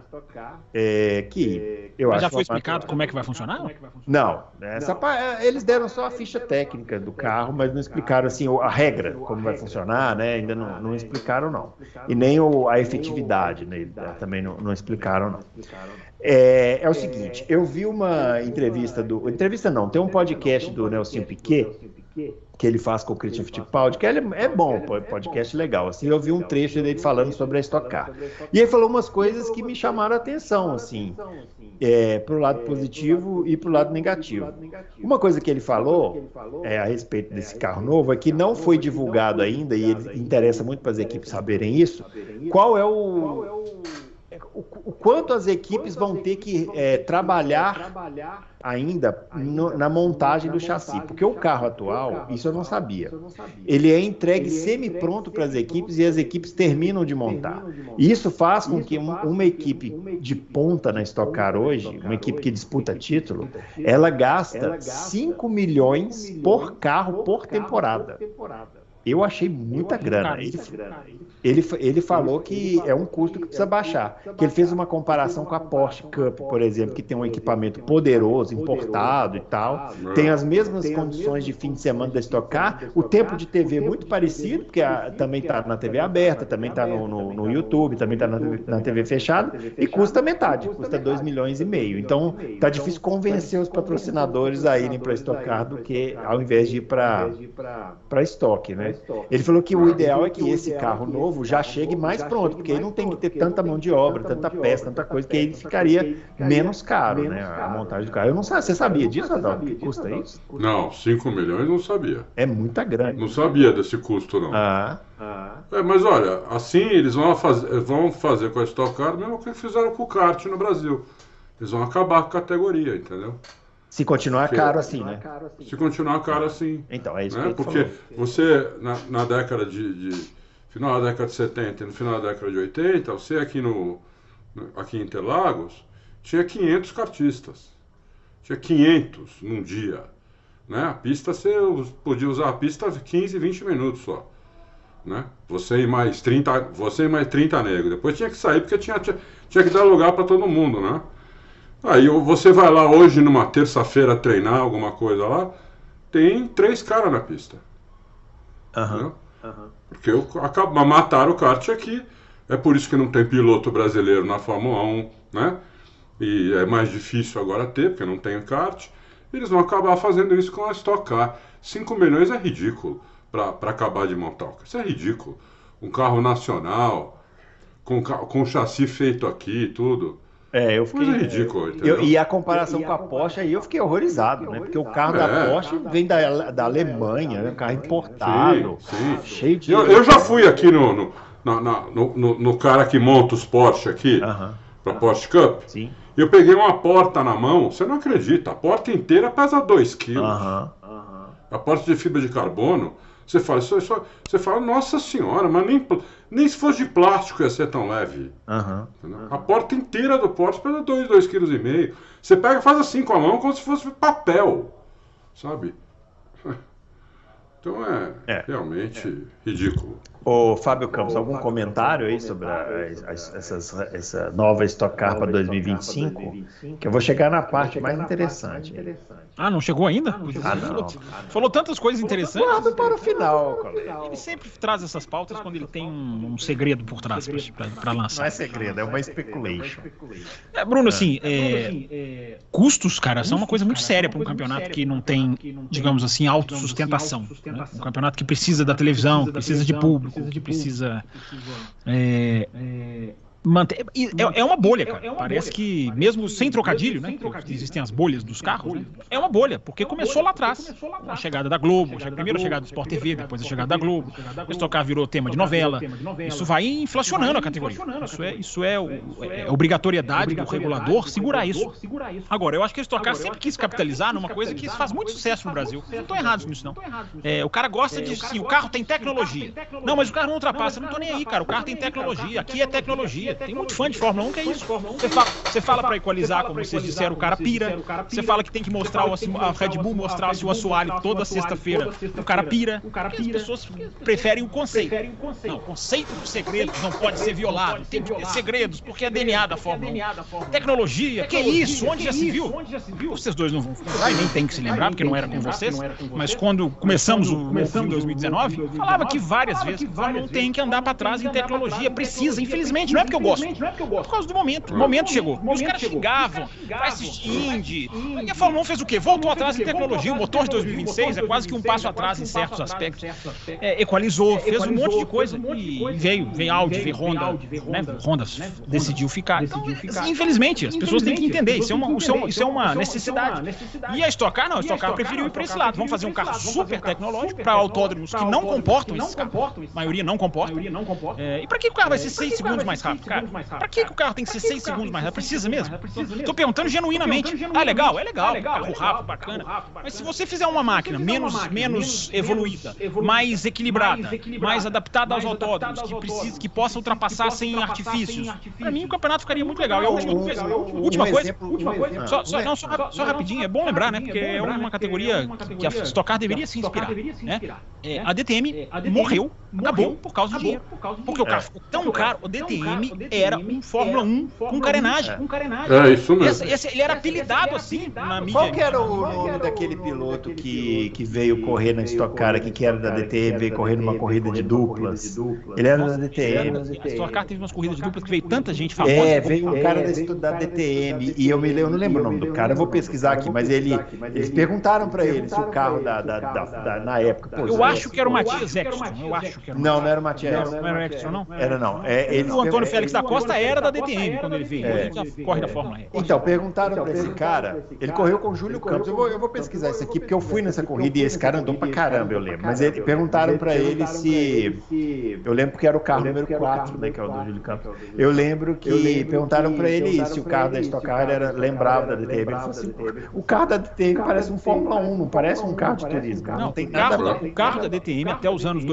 que eu acho... Já foi explicado como é que vai funcionar? Não, eles deram só a ficha técnica do carro, mas não explicaram assim a regra, como vai funcionar, né? Ainda não explicaram, não. E nem a efetividade, né? Também não explicaram, não. É o seguinte, eu vi uma entrevista tem um podcast do Nelson Piquet, que ele faz com o Christian Fittipaldi, que é bom, podcast legal, assim, eu vi um trecho dele falando sobre a Stock Car, e ele falou umas coisas que me chamaram a atenção, assim, pro lado positivo e pro lado negativo. Uma coisa que ele falou a respeito desse carro novo é que não foi divulgado ainda, e ele interessa muito para as equipes saberem isso, qual é o quanto as equipes vão ter que trabalhar ainda na montagem do chassi, porque o carro atual, isso eu não sabia, ele é entregue semi-pronto para as equipes e as equipes terminam de montar. E isso faz com que uma equipe de ponta na Stock Car hoje, uma equipe que disputa título, ela gasta 5 milhões por carro por temporada. Eu achei muita grana. Ele falou que é um custo que precisa baixar. Que ele fez uma comparação com a Porsche Cup, por exemplo, que tem um equipamento poderoso, importado e tal. Tem as mesmas condições de fim de semana da Stock Car. O tempo de TV muito parecido, porque também está na TV aberta, também está no YouTube, também está na TV fechada. E custa metade, custa 2,5 milhões. Então, tá difícil convencer os patrocinadores a irem para a Stock Car do que ao invés de ir para Stock, né? Ele falou que o ideal é que esse carro novo já chegue mais pronto, porque aí não tem que ter tanta mão de obra, tanta peça, tanta coisa, que aí ficaria menos caro, né, a montagem do carro. Eu não sei, você sabia disso, Adalto, que custa isso? Não, 5 milhões não sabia. É muita grana. Não sabia desse custo, não. Mas olha, assim eles vão fazer com a Stock Car o mesmo que fizeram com o kart no Brasil. Eles vão acabar com a categoria, entendeu? Se continuar caro assim, né? Se continuar caro assim. Então, é isso que porque falou. Você, na década final da década de 70 e no final da década de 80, você aqui em Interlagos, tinha 500 kartistas. Tinha 500 num dia. Né? A pista, você podia usar a pista 15, 20 minutos só. Né? Você e mais 30 negros. Depois tinha que sair, porque tinha que dar lugar para todo mundo, né? Aí você vai lá hoje, numa terça-feira, treinar alguma coisa lá, tem 3 caras na pista. Porque mataram o kart aqui. É por isso que não tem piloto brasileiro na Fórmula 1, né? E é mais difícil agora ter, porque não tem kart. Eles vão acabar fazendo isso com a Stock Car. 5 milhões é ridículo para acabar de montar. Isso é ridículo. Um carro nacional, com chassi feito aqui e tudo. Eu fiquei ridículo. E a comparação com a Porsche aí eu fiquei horrorizado, né? Porque o carro da Porsche vem da Alemanha, né? Um carro importado, cheio de. Eu já fui aqui no cara que monta os Porsche aqui, pra Porsche Cup. Sim. Eu peguei uma porta na mão, você não acredita, a porta inteira pesa 2 quilos. A porta de fibra de carbono, você fala, nossa senhora, mas nem se fosse de plástico ia ser tão leve. A porta inteira do Porsche pesa 2,5 kg. Você pega e faz assim com a mão como se fosse papel, sabe? Então realmente ridículo. Ô, Fábio Campos, algum comentário aí sobre essa nova Stock Car para 2025? Que eu vou chegar na parte mais interessante. Não chegou ainda? Não. Falou tantas coisas interessantes. Guarda para o final, colega. Ele sempre traz essas pautas quando ele tem um segredo por trás para lançar. Não é segredo, é uma speculation. Bruno, assim, custos, cara, são uma coisa muito séria para um campeonato que não tem, digamos assim, autossustentação. Né? Um campeonato que precisa da televisão, que precisa de público, que precisa manter. É uma bolha, cara. Parece que, mesmo sem trocadilho, né? Que existem as bolhas dos carros, né? É uma bolha, porque começou lá atrás. Com a chegada da Globo, primeiro a chegada do Sport TV, depois a chegada da Globo. O Stock Car virou tema de novela. Isso vai inflacionando a categoria. Isso é obrigatoriedade do regulador segurar isso. Agora, eu acho que a Stock Car sempre quis capitalizar numa coisa que faz muito sucesso no Brasil. Não estão errados nisso, não. O cara gosta de, sim, o carro tem tecnologia. Não, mas o carro não ultrapassa. Não tô nem aí, cara. O carro tem tecnologia. Aqui é tecnologia. Tem muito fã de Fórmula 1 que é isso. Você fala para equalizar, como vocês disseram, o cara pira. Você fala que tem que mostrar a Red Bull mostrar o seu assoalho toda sexta-feira. O cara pira. Porque as pessoas preferem o conceito. Não, o conceito dos segredos não pode ser violado. Tem que ter segredos, porque é DNA da Fórmula 1. Tecnologia, que isso? Onde já se viu? Vocês dois não vão lembrar e nem tem que se lembrar, porque não era com vocês. Mas quando começamos o em 2019, falava que várias vezes que não tem que andar para trás em tecnologia. Precisa, infelizmente. Não é porque eu gosto. Por causa do momento. O momento chegou. E os caras xingavam, vai assistir Indy. E a Fórmula 1 fez o quê? Voltou atrás em tecnologia. O motor de 2026 é quase que um passo atrás em certos aspectos. Equalizou, fez um monte de coisa. E veio Audi, veio Honda. Né? Honda decidiu ficar. Então, infelizmente, as pessoas têm que entender. Isso é uma necessidade. E a Stock Car, não. A Stock Car preferiu ir para esse lado. Vamos fazer um carro super tecnológico para autódromos que não comportam esses carros. A maioria não comporta. E para que o carro vai ser 6 segundos mais rápido, cara? Pra que o carro tem que ser 6 segundos mais rápido? Precisa mesmo? Tô perguntando genuinamente. Legal, é legal. Carro rápido, bacana. Mas se você fizer uma máquina menos evoluída, mais equilibrada, mais adaptada aos autódromos, que possa ultrapassar sem artifícios, pra mim o campeonato ficaria muito legal. E a última coisa, só rapidinho, é bom lembrar, né? Porque é uma categoria que a Stock Car deveria se inspirar. Né? A DTM morreu, acabou por causa do dinheiro. Porque o carro ficou tão caro, o DTM era um Fórmula 1 com carenagem. É isso mesmo. Ele era apelidado assim na mídia. Qual que era o nome daquele piloto que veio correr na Stock Car aqui, que era da DTM, veio correr numa corrida de duplas? Ele era da DTM. A Stock Car teve umas corridas de duplas que veio tanta gente famosa. Veio um cara da DTM, e eu não lembro o nome do cara, eu vou pesquisar aqui, mas eles perguntaram pra ele se o carro na época... Eu acho que era o Matias Exton. Não era o Matias. Não era o Exton, não? Era não. O Antônio Félix da Costa era da DTM quando ele veio. Ele já corre da Fórmula E. Então, perguntaram pra esse cara, ele correu com o Júlio Campos. Eu vou pesquisar isso aqui, porque eu fui nessa corrida e esse cara andou pra caramba, eu lembro. Mas perguntaram pra ele se... Eu lembro que era o carro número 4, né, que é o do Júlio Campos. Eu lembro que perguntaram pra ele se o carro da Stock Car lembrava da DTM. Ele falou assim, o carro da DTM parece um Fórmula 1, não parece um carro de turismo. Não tem nada a ver. O carro da DTM até os anos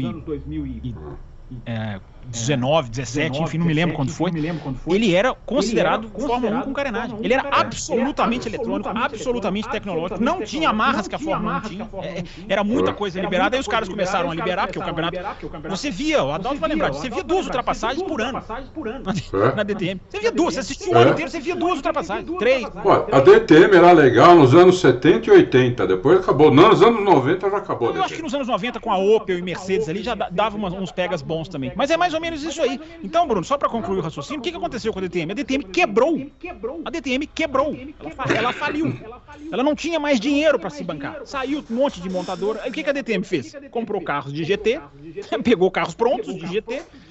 19, 17, enfim, não me lembro quando foi. Ele era considerado Fórmula 1 com carenagem. Ele era absolutamente eletrônico, absolutamente tecnológico. Não tinha amarras que a Fórmula 1 tinha. Era muita coisa liberada. Aí os caras começaram a liberar, porque o campeonato... Você via, o Adalto vai lembrar, você via 2 ultrapassagens por ano na DTM. Você via 2, você assistia o ano inteiro, você via 2 ultrapassagens, 3. A DTM era legal nos anos 70 e 80, depois acabou. Não, nos anos 90 já acabou. Eu acho que nos anos 90, com a Opel e Mercedes ali, já dava uns pegas bons também. Mas é mais ou menos isso aí. Então, Bruno, só para concluir o raciocínio, o que aconteceu com a DTM? A DTM quebrou. A DTM quebrou. Ela faliu. Ela não tinha mais dinheiro para se bancar. Saiu um monte de montadora. Aí o que a DTM fez? Comprou carros de GT, pegou carros prontos de GT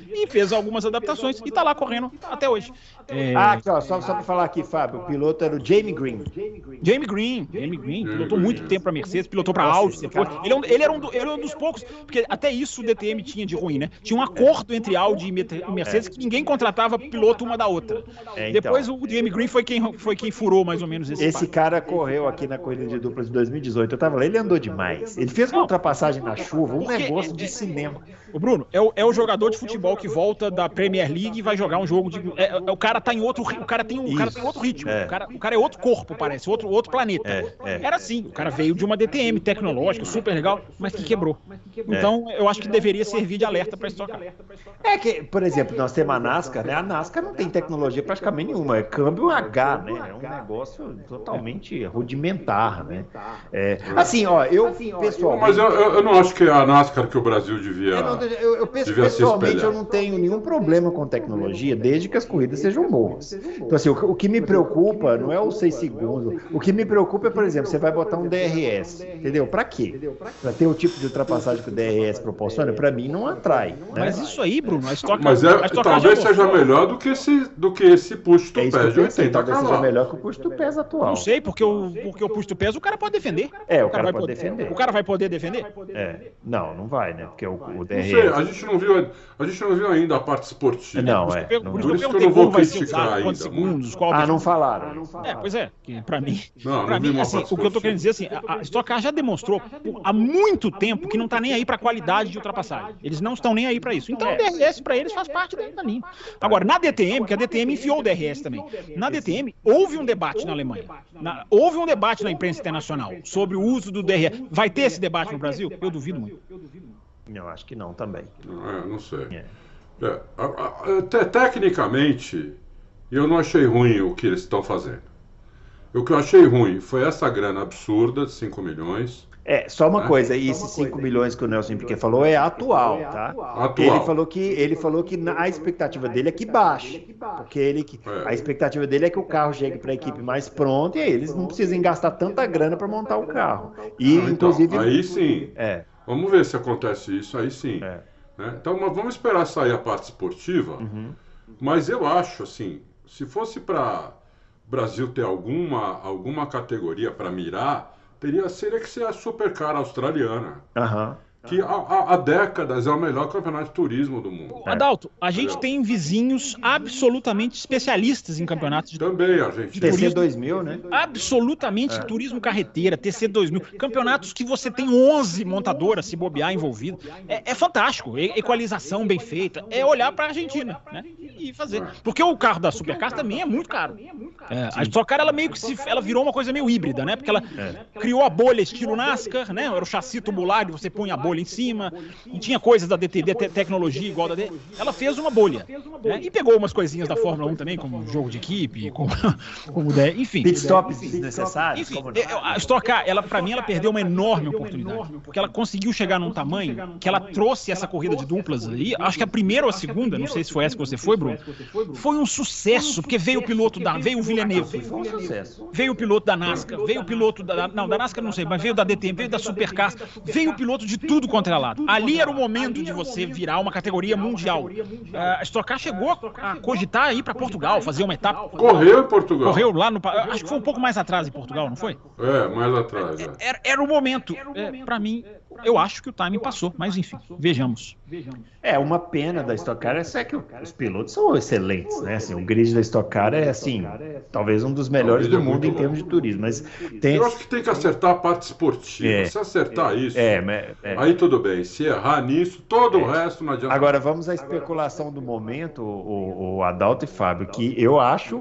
e fez algumas adaptações e tá lá correndo até hoje. Aqui, ó, só para falar aqui, Fábio, o piloto era o Jamie Green. Jamie Green, pilotou muito tempo para Mercedes, pilotou para Audi depois. Ele era um dos poucos, porque até isso o DTM tinha de ruim, né? Tinha um acordo entre Audi e Mercedes que ninguém contratava piloto uma da outra. Então, depois o Jamie Green foi quem furou mais ou menos esse cara correu aqui na corrida de duplas de 2018. Eu tava lá, ele andou demais. Ele fez uma ultrapassagem na chuva, negócio de cinema. O Bruno é o jogador de futebol que volta da Premier League e vai jogar um jogo de. O cara tá em outro. O cara tem outro ritmo. O cara é outro corpo, parece, outro planeta. Era assim, o cara veio de uma DTM tecnológica, super legal, mas que quebrou. Então, eu acho que deveria servir de alerta para estocar. É que, por exemplo, nós temos a NASCAR, né? A NASCAR não tem tecnologia praticamente nenhuma, é câmbio H, né? É um negócio totalmente rudimentar, né? Assim, ó, pessoal. Mas eu não acho que é a NASCAR que o Brasil devia. Eu penso pessoalmente, eu não tenho nenhum problema com tecnologia, desde que as corridas sejam boas. Então, assim, o que me preocupa não é os 6 segundos. O que me preocupa é, por exemplo, você vai botar um DRS, entendeu? Pra quê? Pra ter o tipo de ultrapassagem que o DRS proporciona? Pra mim, não atrai. Né? Mas isso aí, Bruno, a Stock talvez seja melhor do que esse push to pass de 80 talvez seja melhor que o push to pass atual. Não sei, porque o push to pass o cara pode defender. O cara pode defender. O cara vai poder defender? Não vai, né? Porque o DRS... Não sei, a gente não viu ainda a parte esportiva. Por isso que eu não vou criticar ainda. Segundos, não falaram. Pois é, que pra mim, assim, o que eu tô querendo dizer assim, a Stock Car já demonstrou há muito tempo que não tá nem aí pra qualidade de ultrapassagem. Eles não estão nem aí pra isso. Então o DRS pra eles faz parte da linha. Agora, na DTM, que a DTM enfiou o DRS também, na DTM houve um debate na Alemanha, houve um debate na imprensa internacional sobre o uso do DRS. Vai ter esse debate no Brasil? Eu duvido muito. Eu acho que não também. Não sei. Tecnicamente, eu não achei ruim o que eles estão fazendo. O que eu achei ruim foi essa grana absurda de 5 milhões. Só uma coisa, e esses 5 milhões que o Nelson Piquet falou é atual, tá? Atual. Ele falou que a expectativa dele é que baixe, porque a expectativa dele é que o carro chegue para a equipe mais pronta e aí eles não precisem gastar tanta grana para montar o carro. E, inclusive... Aí sim. Vamos ver se acontece isso, aí sim. Né? Então, vamos esperar sair a parte esportiva, mas eu acho, assim, se fosse para o Brasil ter alguma categoria para mirar, seria que ser a Supercar australiana. Que há décadas é o melhor campeonato de turismo do mundo. Adalto, a gente tem vizinhos absolutamente especialistas em campeonatos de também, a gente. TC2000, né? Absolutamente turismo carreteira, TC2000. Campeonatos que você tem 11 montadoras se bobear envolvido. É fantástico. Equalização bem feita. É olhar para a Argentina, né? E fazer. Porque o carro da Supercar também é muito caro. A Stock Car, ela meio que ela virou uma coisa meio híbrida, né? Porque ela criou a bolha estilo NASCAR, né? Era o chassi tubular, você põe a bolha em cima, e tinha coisas da DTD, tecnologia igual da DTD. Ela fez uma bolha, né? E pegou umas coisinhas da Fórmula 1 também, como jogo de equipe, enfim. Pitstops desnecessários. Enfim, a Stock Car, pra mim, ela perdeu uma enorme oportunidade, porque ela conseguiu chegar num tamanho que ela trouxe essa corrida de duplas aí, acho que a primeira ou a segunda, não sei se foi essa que você foi, Bruno, foi um sucesso, porque veio o piloto veio o Villeneuve, veio o piloto da NASCAR, veio o piloto da NASCAR não sei, mas veio da DTM, veio da Supercar, veio o piloto de tudo quanto era lado. Ali era o momento de você virar uma categoria mundial. A Stock Car chegou a cogitar ir para Portugal, fazer uma etapa. Correu em Portugal. Correu lá acho que foi um pouco mais atrás em Portugal, não foi? Mais atrás. Era o momento. Para mim, eu acho que o timing passou, mas enfim, vejamos. Uma pena da Stock Car é que os pilotos são excelentes, né? Assim, o grid da Stock Car é, assim, talvez um dos melhores do mundo em termos de turismo, mas eu acho que tem que acertar a parte esportiva. Se acertar isso, aí tudo bem. Se errar nisso, todo o resto não adianta. Agora, vamos à especulação do momento, o Adalto e Fábio, que eu acho...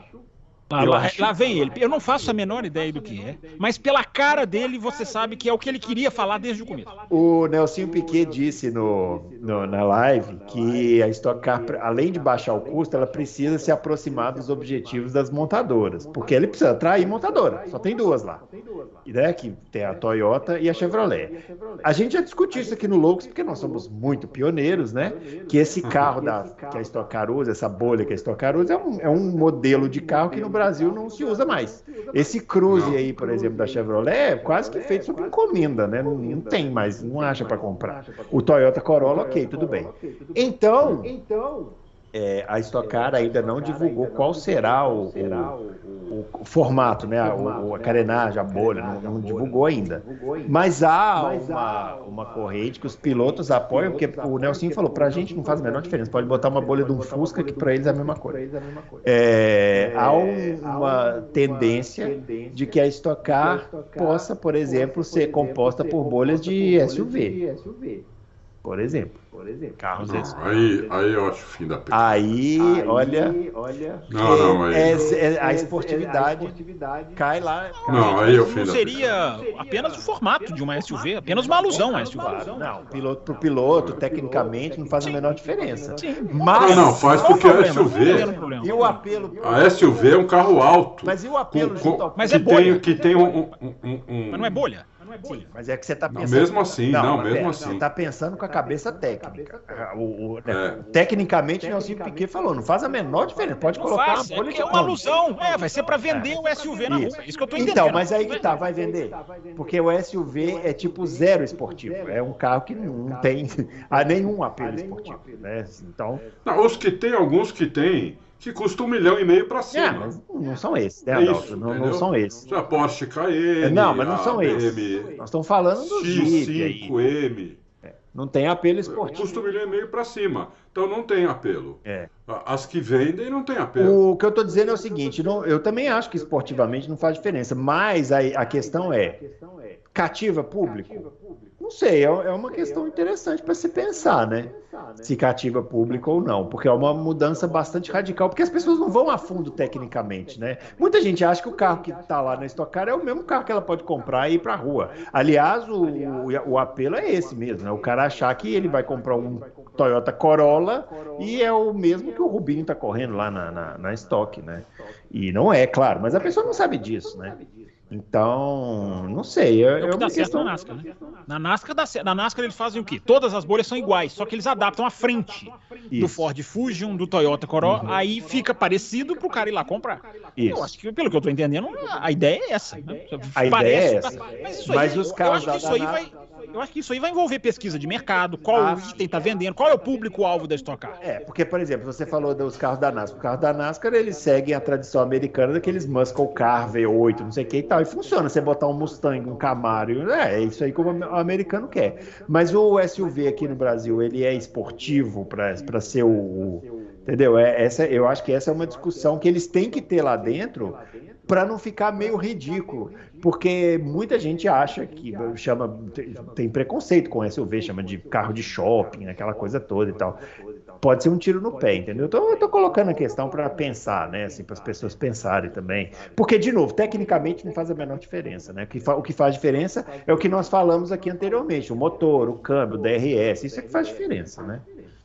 Lá vem ele. Eu não faço a menor ideia do que é, mas pela cara dele você sabe que é o que ele queria falar desde o começo. O Nelson Piquet disse na live que a Stock Car, além de baixar o custo, ela precisa se aproximar dos objetivos das montadoras, porque ele precisa atrair montadora. Só tem duas lá. E, né, que tem a Toyota e a Chevrolet. A gente já discutiu isso aqui no Loucos, porque nós somos muito pioneiros, né? Que esse carro que a Stock Car usa, essa bolha que a Stock Car usa, é um modelo de carro que no Brasil não se usa mais. Esse Cruze aí, por exemplo, da Chevrolet, é quase que feito sob encomenda, né? Não tem mais, não acha para comprar. O Toyota Corolla, ok, tudo bem. Então, a Stock Car ainda não divulgou qual será o formato, né? A carenagem, a bolha, não divulgou ainda. Mas há uma corrente que os pilotos apoiam, porque o Nelson falou, pra gente não faz a menor diferença, pode botar uma bolha de um Fusca que para eles é a mesma coisa. Há uma tendência de que a Stock Car possa, por exemplo, ser composta por bolhas de SUV. Por exemplo. Carros aí eu acho o fim da picada. Aí, olha. A esportividade cai lá. Não, aí é o fim da seria apenas o formato de uma SUV, apenas uma alusão a SUV. Não, piloto pro piloto, tecnicamente, não faz a menor diferença. Mas, não, faz porque a SUV. E o apelo. A SUV é um carro alto. Mas e o apelo mas é bolha. Que tem Mas não é bolha. Sim, mas é que você está pensando. Mesmo assim, mesmo assim. Você está pensando com a cabeça técnica. Tecnicamente, o Nelson Piquet falou, não faz a menor diferença. Pode colocar uma bolha de uma alusão. Vai ser para vender o SUV na rua. Isso que eu estou entendendo. Então, mas aí que tá, vai vender. Porque o SUV é tipo zero esportivo. É um carro que não tem nenhum apelo esportivo. Né? Então. Não, alguns que tem. Que custa 1,5 milhão para cima. Mas não são esses, né, Adalto? Não são esses. A Porsche Cayenne. Não, mas não são esses. Nós estamos falando do Jeep X5M. Não tem apelo esportivo. Custa 1,5 milhão para cima. Então não tem apelo. As que vendem não tem apelo. O que eu estou dizendo é o seguinte, eu também acho que esportivamente não faz diferença, mas a questão é, cativa público? Não sei, é uma questão interessante para se pensar, né? Se cativa público ou não, porque é uma mudança bastante radical, porque as pessoas não vão a fundo tecnicamente, né? Muita gente acha que o carro que está lá na Stock Car é o mesmo carro que ela pode comprar e ir para a rua. Aliás, o apelo é esse mesmo, né? O cara achar que ele vai comprar um Toyota Corolla e é o mesmo que o Rubinho está correndo lá na Stock, né? E não é, claro, mas a pessoa não sabe disso, né? Então, não sei. É o que dá certo na NASCAR, né? Na NASCAR eles fazem o quê? Todas as bolhas são iguais, só que eles adaptam a frente do Ford Fusion, do Toyota Corolla, aí fica parecido pro cara ir lá comprar. Isso. Eu acho que, pelo que eu tô entendendo, a ideia é essa. Né? A ideia é essa. Mas os carros eu acho que isso aí vai envolver pesquisa de mercado, qual item tá vendendo, qual é o público-alvo da Stock Car. Porque, por exemplo, você falou dos carros da NASCAR. Os carros da NASCAR, eles seguem a tradição americana daqueles Muscle Car V8, não sei o que e tal. E funciona, você botar um Mustang, um Camaro, é isso aí que o americano quer. Mas o SUV aqui no Brasil, ele é esportivo para ser entendeu? Eu acho que essa é uma discussão que eles têm que ter lá dentro para não ficar meio ridículo, porque muita gente acha que tem preconceito com SUV, chama de carro de shopping, aquela coisa toda e tal. Pode ser um tiro no pé, entendeu? Eu tô colocando a questão para pensar, né, assim, para as pessoas pensarem também, porque, de novo, tecnicamente não faz a menor diferença, né? O que faz diferença é o que nós falamos aqui anteriormente, o motor, o câmbio, o DRS, isso é que faz diferença, né?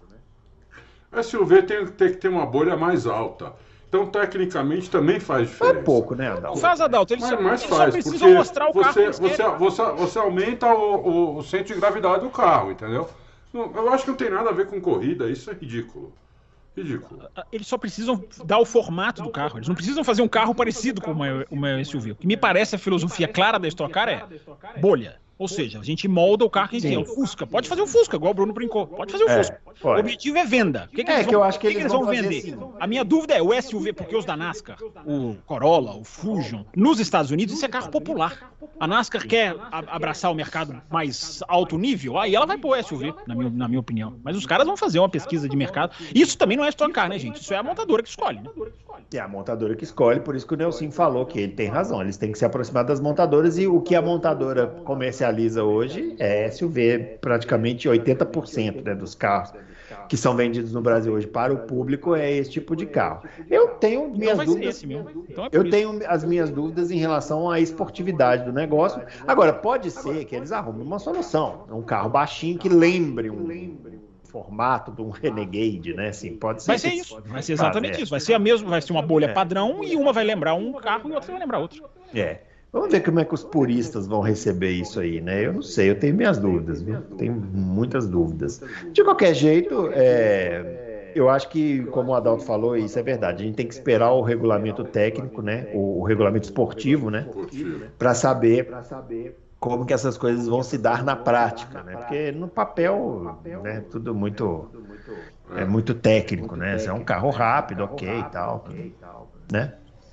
SUV tem que ter uma bolha mais alta. Então, tecnicamente, também faz diferença. É pouco, né, Adalto? Não faz, Adalto. Mas só precisam mostrar o carro. Você aumenta o centro de gravidade do carro, entendeu? Eu acho que não tem nada a ver com corrida. Isso é ridículo. Eles só precisam dar o formato do carro. Eles não precisam fazer um carro parecido com uma SUV. O que me parece a filosofia clara da Stock Car é bolha. Ou seja, a gente molda o carro que a gente quer. O Fusca. Pode fazer o Fusca, igual o Bruno brincou. Pode fazer o Fusca. Pode. O objetivo é venda. O que eles vão vender? Assim. A minha dúvida é o SUV, porque os da NASCAR, o Corolla, o Fusion, nos Estados Unidos, isso é carro popular. A NASCAR quer abraçar o mercado mais alto nível, aí ela vai pôr SUV, na minha opinião. Mas os caras vão fazer uma pesquisa de mercado. Isso também não é Stock Car, né, gente? Isso é a montadora que escolhe, né? É a montadora que escolhe, por isso que o Nelson falou que ele tem razão. Eles têm que se aproximar das montadoras e o que a montadora comercializa hoje é SUV, praticamente 80%, né, dos carros que são vendidos no Brasil hoje para o público é esse tipo de carro. Eu tenho minhas dúvidas. Eu tenho as minhas dúvidas em relação à esportividade do negócio. Agora, pode ser que eles arrumem uma solução. Um carro baixinho que lembre um formato de um Renegade, né? Assim, pode ser. Vai ser isso. Vai ser exatamente isso. Vai ser uma bolha padrão e uma vai lembrar um carro e outra vai lembrar outro. Vamos ver como é que os puristas vão receber isso aí, né? Eu não sei, eu tenho minhas dúvidas, viu? Tenho muitas dúvidas. De qualquer jeito, Eu acho que, como o Adalto falou, isso é verdade. A gente tem que esperar o regulamento técnico, né? O regulamento esportivo, né? Para saber como que essas coisas vão se dar na prática, né? Porque no papel, né? Tudo muito técnico, né? É um carro rápido, ok, e tal, né?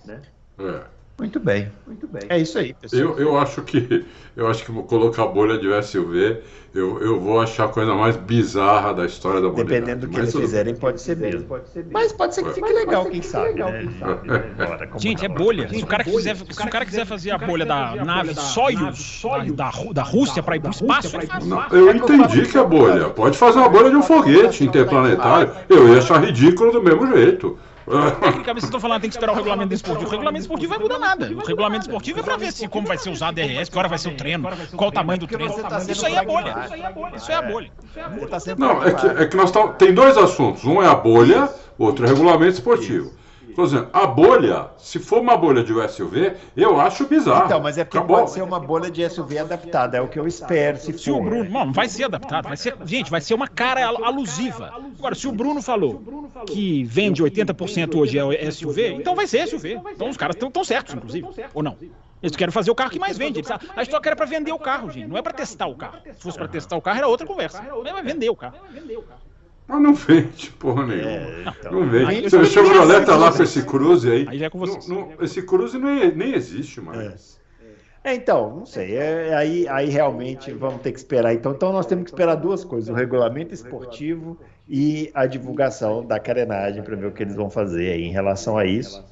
Muito bem. É isso aí, pessoal. Eu acho que colocar bolha de SUV, eu vou achar a coisa mais bizarra da história da humanidade. Dependendo do que eles fizerem, pode ser mesmo. Mas pode ser que fique legal, quem sabe, né? Gente, é bolha. Se o cara quiser fazer a bolha da nave Soyuz da Rússia para ir para o espaço, ele faz. Eu entendi que é bolha. Pode fazer uma bolha de um foguete interplanetário. Eu ia achar ridículo do mesmo jeito. Tecnicamente, vocês estão falando que tem que esperar o regulamento esportivo. O regulamento esportivo vai mudar nada. O regulamento esportivo é pra ver como vai ser usado a DRS, que hora vai ser o treino, qual o tamanho do treino. Isso aí é bolha. Isso é bolha. Não, é que nós estamos. Tem dois assuntos. Um é a bolha, outro é o regulamento esportivo. Por exemplo, a bolha, se for uma bolha de SUV, eu acho bizarro. Então, mas é porque pode ser uma bolha de SUV adaptada, é o que eu espero. Se o Bruno, não vai ser adaptado, vai ser uma cara alusiva. Agora, se o Bruno falou que vende 80% hoje é SUV, então vai ser SUV. Então os caras estão certos, inclusive, ou não? Eles querem fazer o carro que mais vende. A Stock era para vender o carro, gente, não é para testar o carro. Se fosse para testar o carro, era outra conversa. Vai vender o carro. Mas não vende, porra nenhuma. Não vende. Seu Chevrolet tá lá com esse Cruze aí. Aí já é com você. Esse Cruze nem existe mais. Então, não sei. Aí realmente vamos ter que esperar. Então nós temos que esperar duas coisas: o regulamento esportivo e a divulgação da carenagem para ver o que eles vão fazer aí em relação a isso.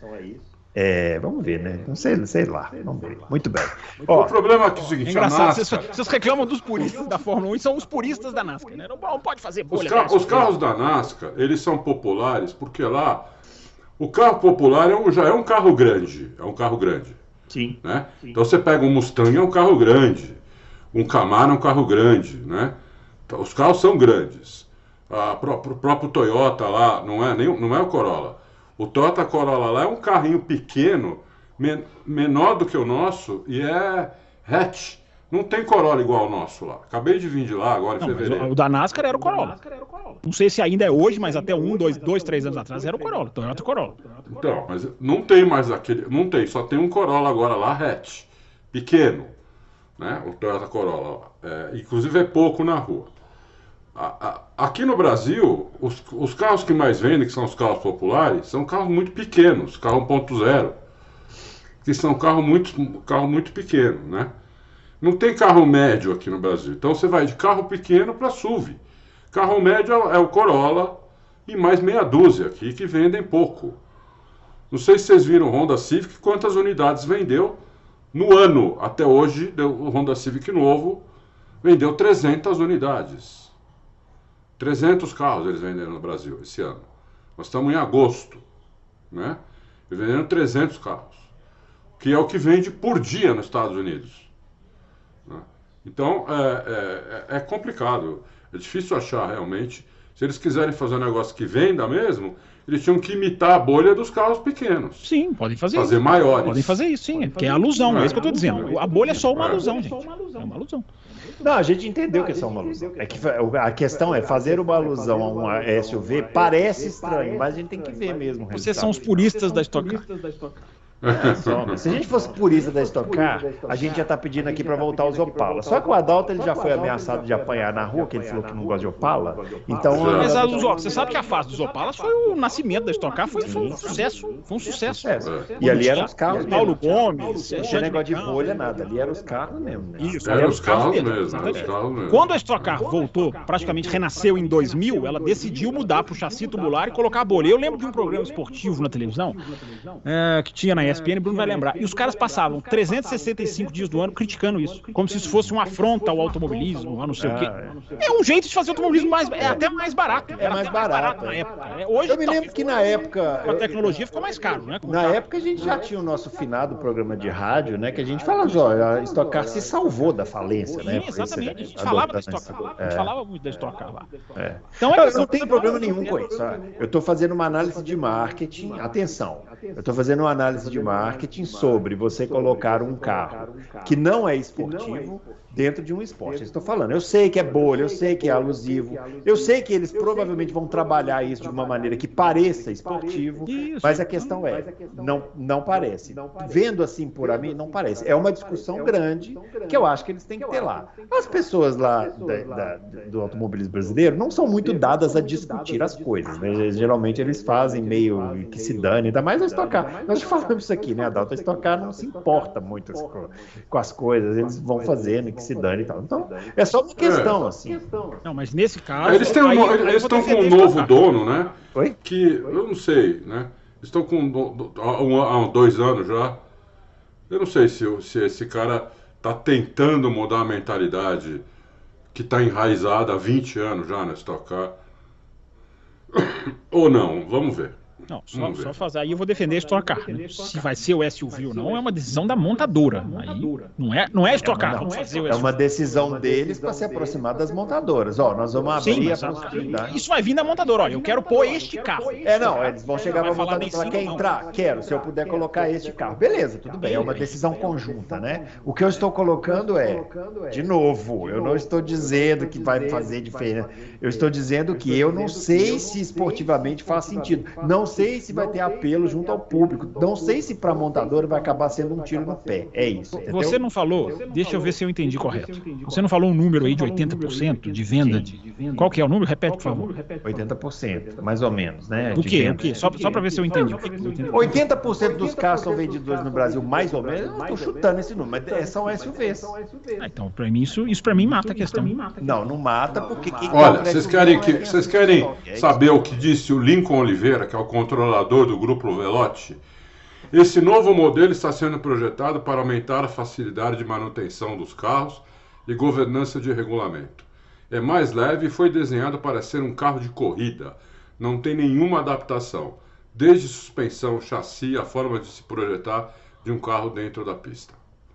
Vamos ver, né? Não sei lá. Vamos ver. Muito bem. O problema é que é o seguinte, engraçado, vocês reclamam dos puristas da Fórmula 1 e são os puristas da NASCAR, né? Não pode fazer bolha. Os carros da NASCAR, eles são populares porque lá o carro popular já é um carro grande. É um carro grande. Sim. Né? Sim. Então você pega um Mustang, é um carro grande. Um Camaro é um carro grande, né? Então, os carros são grandes. O próprio Toyota lá, não é o Corolla. O Toyota Corolla lá é um carrinho pequeno, menor do que o nosso, e é hatch. Não tem Corolla igual ao nosso lá. Acabei de vir de lá agora em fevereiro. O da NASCAR era o Corolla. Não sei se ainda é hoje, mas até 3 anos atrás era o Corolla, Toyota Corolla. Então, mas não tem mais aquele... Não tem, só tem um Corolla agora lá, hatch. Pequeno, né? O Toyota Corolla. Inclusive é pouco na rua. Aqui no Brasil, os carros que mais vendem, que são os carros populares, são carros muito pequenos, carro 1.0, que são carro muito pequeno, né? Não tem carro médio aqui no Brasil. Então você vai de carro pequeno para SUV. Carro médio é o Corolla e mais meia dúzia aqui que vendem pouco. Não sei se vocês viram o Honda Civic, quantas unidades vendeu no ano. Até hoje, o Honda Civic novo vendeu 300 unidades. 300 carros eles venderam no Brasil esse ano. Nós estamos em agosto, né? Eles venderam 300 carros, que é o que vende por dia nos Estados Unidos. Né? Então, é complicado. É difícil achar realmente. Se eles quiserem fazer um negócio que venda mesmo, eles tinham que imitar a bolha dos carros pequenos. Sim, podem fazer isso. Fazer maiores. Podem fazer isso, sim. Que é alusão, é isso que eu estou dizendo. A bolha é só uma alusão, gente. É uma alusão. Não, a gente entendeu que é só uma alusão. A questão é fazer uma alusão a uma SUV parece estranho, mas a gente tem que ver mesmo. Vocês são os puristas da Stock Car. Se a gente fosse purista da Stock Car, a gente já está pedindo aqui para voltar os Opala. Só que o Adalto ele já foi ameaçado de apanhar na rua, que ele falou que não gosta de Opala. Então, mas você sabe que a fase dos Opalas foi o nascimento da Stock Car, foi um sucesso. Foi um sucesso. E ali eram os carros. Paulo Gomes, não tinha negócio de bolha, nada. Ali eram os carros mesmo. Né? Isso, eram os carros mesmo. Quando a Stock Car voltou, praticamente renasceu em 2000, ela decidiu mudar para o chassi tubular e colocar a bolha. Eu lembro de um programa esportivo na televisão que tinha na ESPN, Bruno vai lembrar. E os caras passavam 365 dias do ano criticando isso, como se isso fosse uma afronta ao automobilismo, a não sei o quê. É um jeito de fazer automobilismo até mais barato. É mais barato na época. Hoje, eu me lembro que na época... A tecnologia ficou mais caro, né? Na época a gente já tinha o nosso finado programa de rádio, né? Que a gente falava, ó, a Stock Car se salvou da falência, né? Sim, exatamente. A gente falava da Stock Car. A gente falava muito da Stock Car lá. Então, eu não tenho problema nenhum com isso. Eu estou fazendo uma análise de marketing. Atenção, eu estou fazendo uma análise de marketing sobre você colocar um carro que não é esportivo dentro de um esporte. Eu estou falando, eu sei que é bolha, eu sei que é alusivo, eu sei que eles provavelmente vão trabalhar isso de uma maneira que pareça esportivo, mas a questão não parece. Vendo assim por mim, não parece. É uma discussão grande que eu acho que eles têm que ter lá. As pessoas lá do automobilismo brasileiro não são muito dadas a discutir as coisas, né? Geralmente eles fazem meio que se dane, ainda mais a Stock Car. Nós já falamos isso aqui, né, Adalto? A Stock Car não se importa muito com as coisas, eles vão fazendo que se dane e tal. Então, é só uma questão, assim. Não, mas nesse caso... Eles estão com um novo dono, né? Oi? Que, eu não sei, né? Estão com há 2 anos já. Eu não sei se esse cara está tentando mudar a mentalidade que está enraizada há 20 anos já na Stock Car. Ou não, vamos ver. Não, só fazer. Aí eu vou defender a Stock Car. Né? Se vai ser o SUV ou não, é uma decisão da montadora. Aí não é Stock Car. Vamos fazer o SUV. É uma decisão deles para se aproximar das montadoras. Ó, nós vamos abrir a possibilidade. Isso vai vir da montadora. Olha, eu quero pôr este carro. Eles vão chegar para a montadora e falar, quer entrar? Quero, se eu puder colocar este carro. Beleza, tudo bem, é uma decisão conjunta, né? O que eu estou colocando de novo, eu não estou dizendo que vai fazer diferença. Eu estou dizendo que eu não sei se esportivamente faz sentido. Não sei se vai ter apelo junto ao público. Não sei se para a montadora vai acabar sendo um tiro no pé. É isso. Entendeu? Você não falou, deixa eu ver se eu entendi correto. Você não falou um número aí de 80% de venda? Qual que é o número? Repete, por favor. 80%, mais ou menos, né? O quê? Só para ver se eu entendi. 80% dos carros são vendidos no Brasil, mais ou menos. Eu estou chutando esse número, mas são SUVs. Então, para mim, isso para mim mata a questão. Não mata, porque... Olha, vocês querem saber o que disse o Lincoln Oliveira, que é o controlador do Grupo Velotti? Esse novo modelo está sendo projetado para aumentar a facilidade de manutenção dos carros e governança de regulamento. É mais leve e foi desenhado para ser um carro de corrida. Não tem nenhuma adaptação, desde suspensão, chassi, a forma de se projetar de um carro dentro da pista.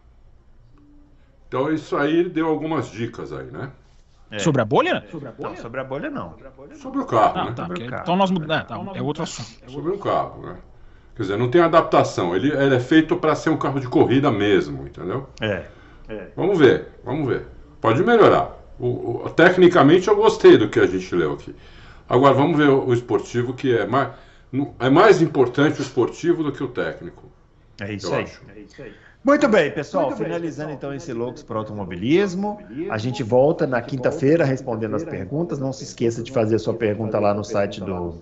Então isso aí deu algumas dicas aí, né? Sobre a bolha? Não, sobre a bolha não. Sobre o carro, né? Tá, então nós mudamos. É outro assunto. Sobre o carro, né? Quer dizer, não tem adaptação. Ele é feito para ser um carro de corrida mesmo, entendeu? Vamos ver. Pode melhorar. Tecnicamente eu gostei do que a gente leu aqui. Agora vamos ver o esportivo, que é mais importante o esportivo do que o técnico. É isso aí. Muito bem, pessoal. Finalizando então esse Loucos para Automobilismo. A gente volta na quinta-feira respondendo as perguntas. Não se esqueça de fazer a sua pergunta lá no site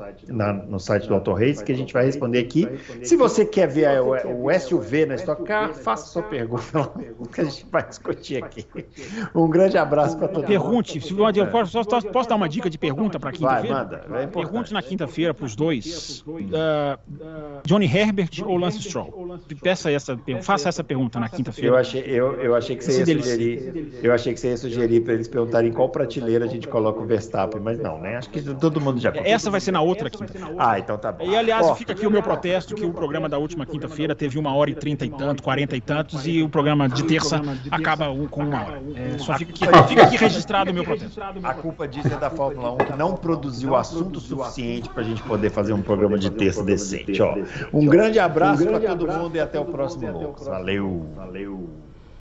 do Auto Race, que a gente vai responder aqui. Se você quer ver o SUV na Stock Car, faça sua pergunta lá, que a gente vai discutir aqui. Um grande abraço para todo mundo. Pergunte. Posso dar uma dica de pergunta para quinta-feira? Vai, manda. Pergunte na quinta-feira para os dois. Johnny Herbert ou Lance Stroll? Faça essa pergunta na quinta-feira. Eu achei que você ia sugerir para eles perguntarem em qual prateleira a gente coloca o Verstappen, mas não, né? Acho que todo mundo já... Essa vai ser na outra quinta. Então tá bom. E aliás, fica aqui o meu protesto, que o programa da última quinta-feira teve 1h30 e tanto, 40 e tantos, e o programa de terça acaba com 1 hora. Só fica aqui registrado o meu protesto. A culpa disso é da Fórmula 1, que não produziu assunto suficiente para a gente poder fazer um programa de terça decente. Um grande abraço para todo mundo e até o próximo Loucos. Valeu!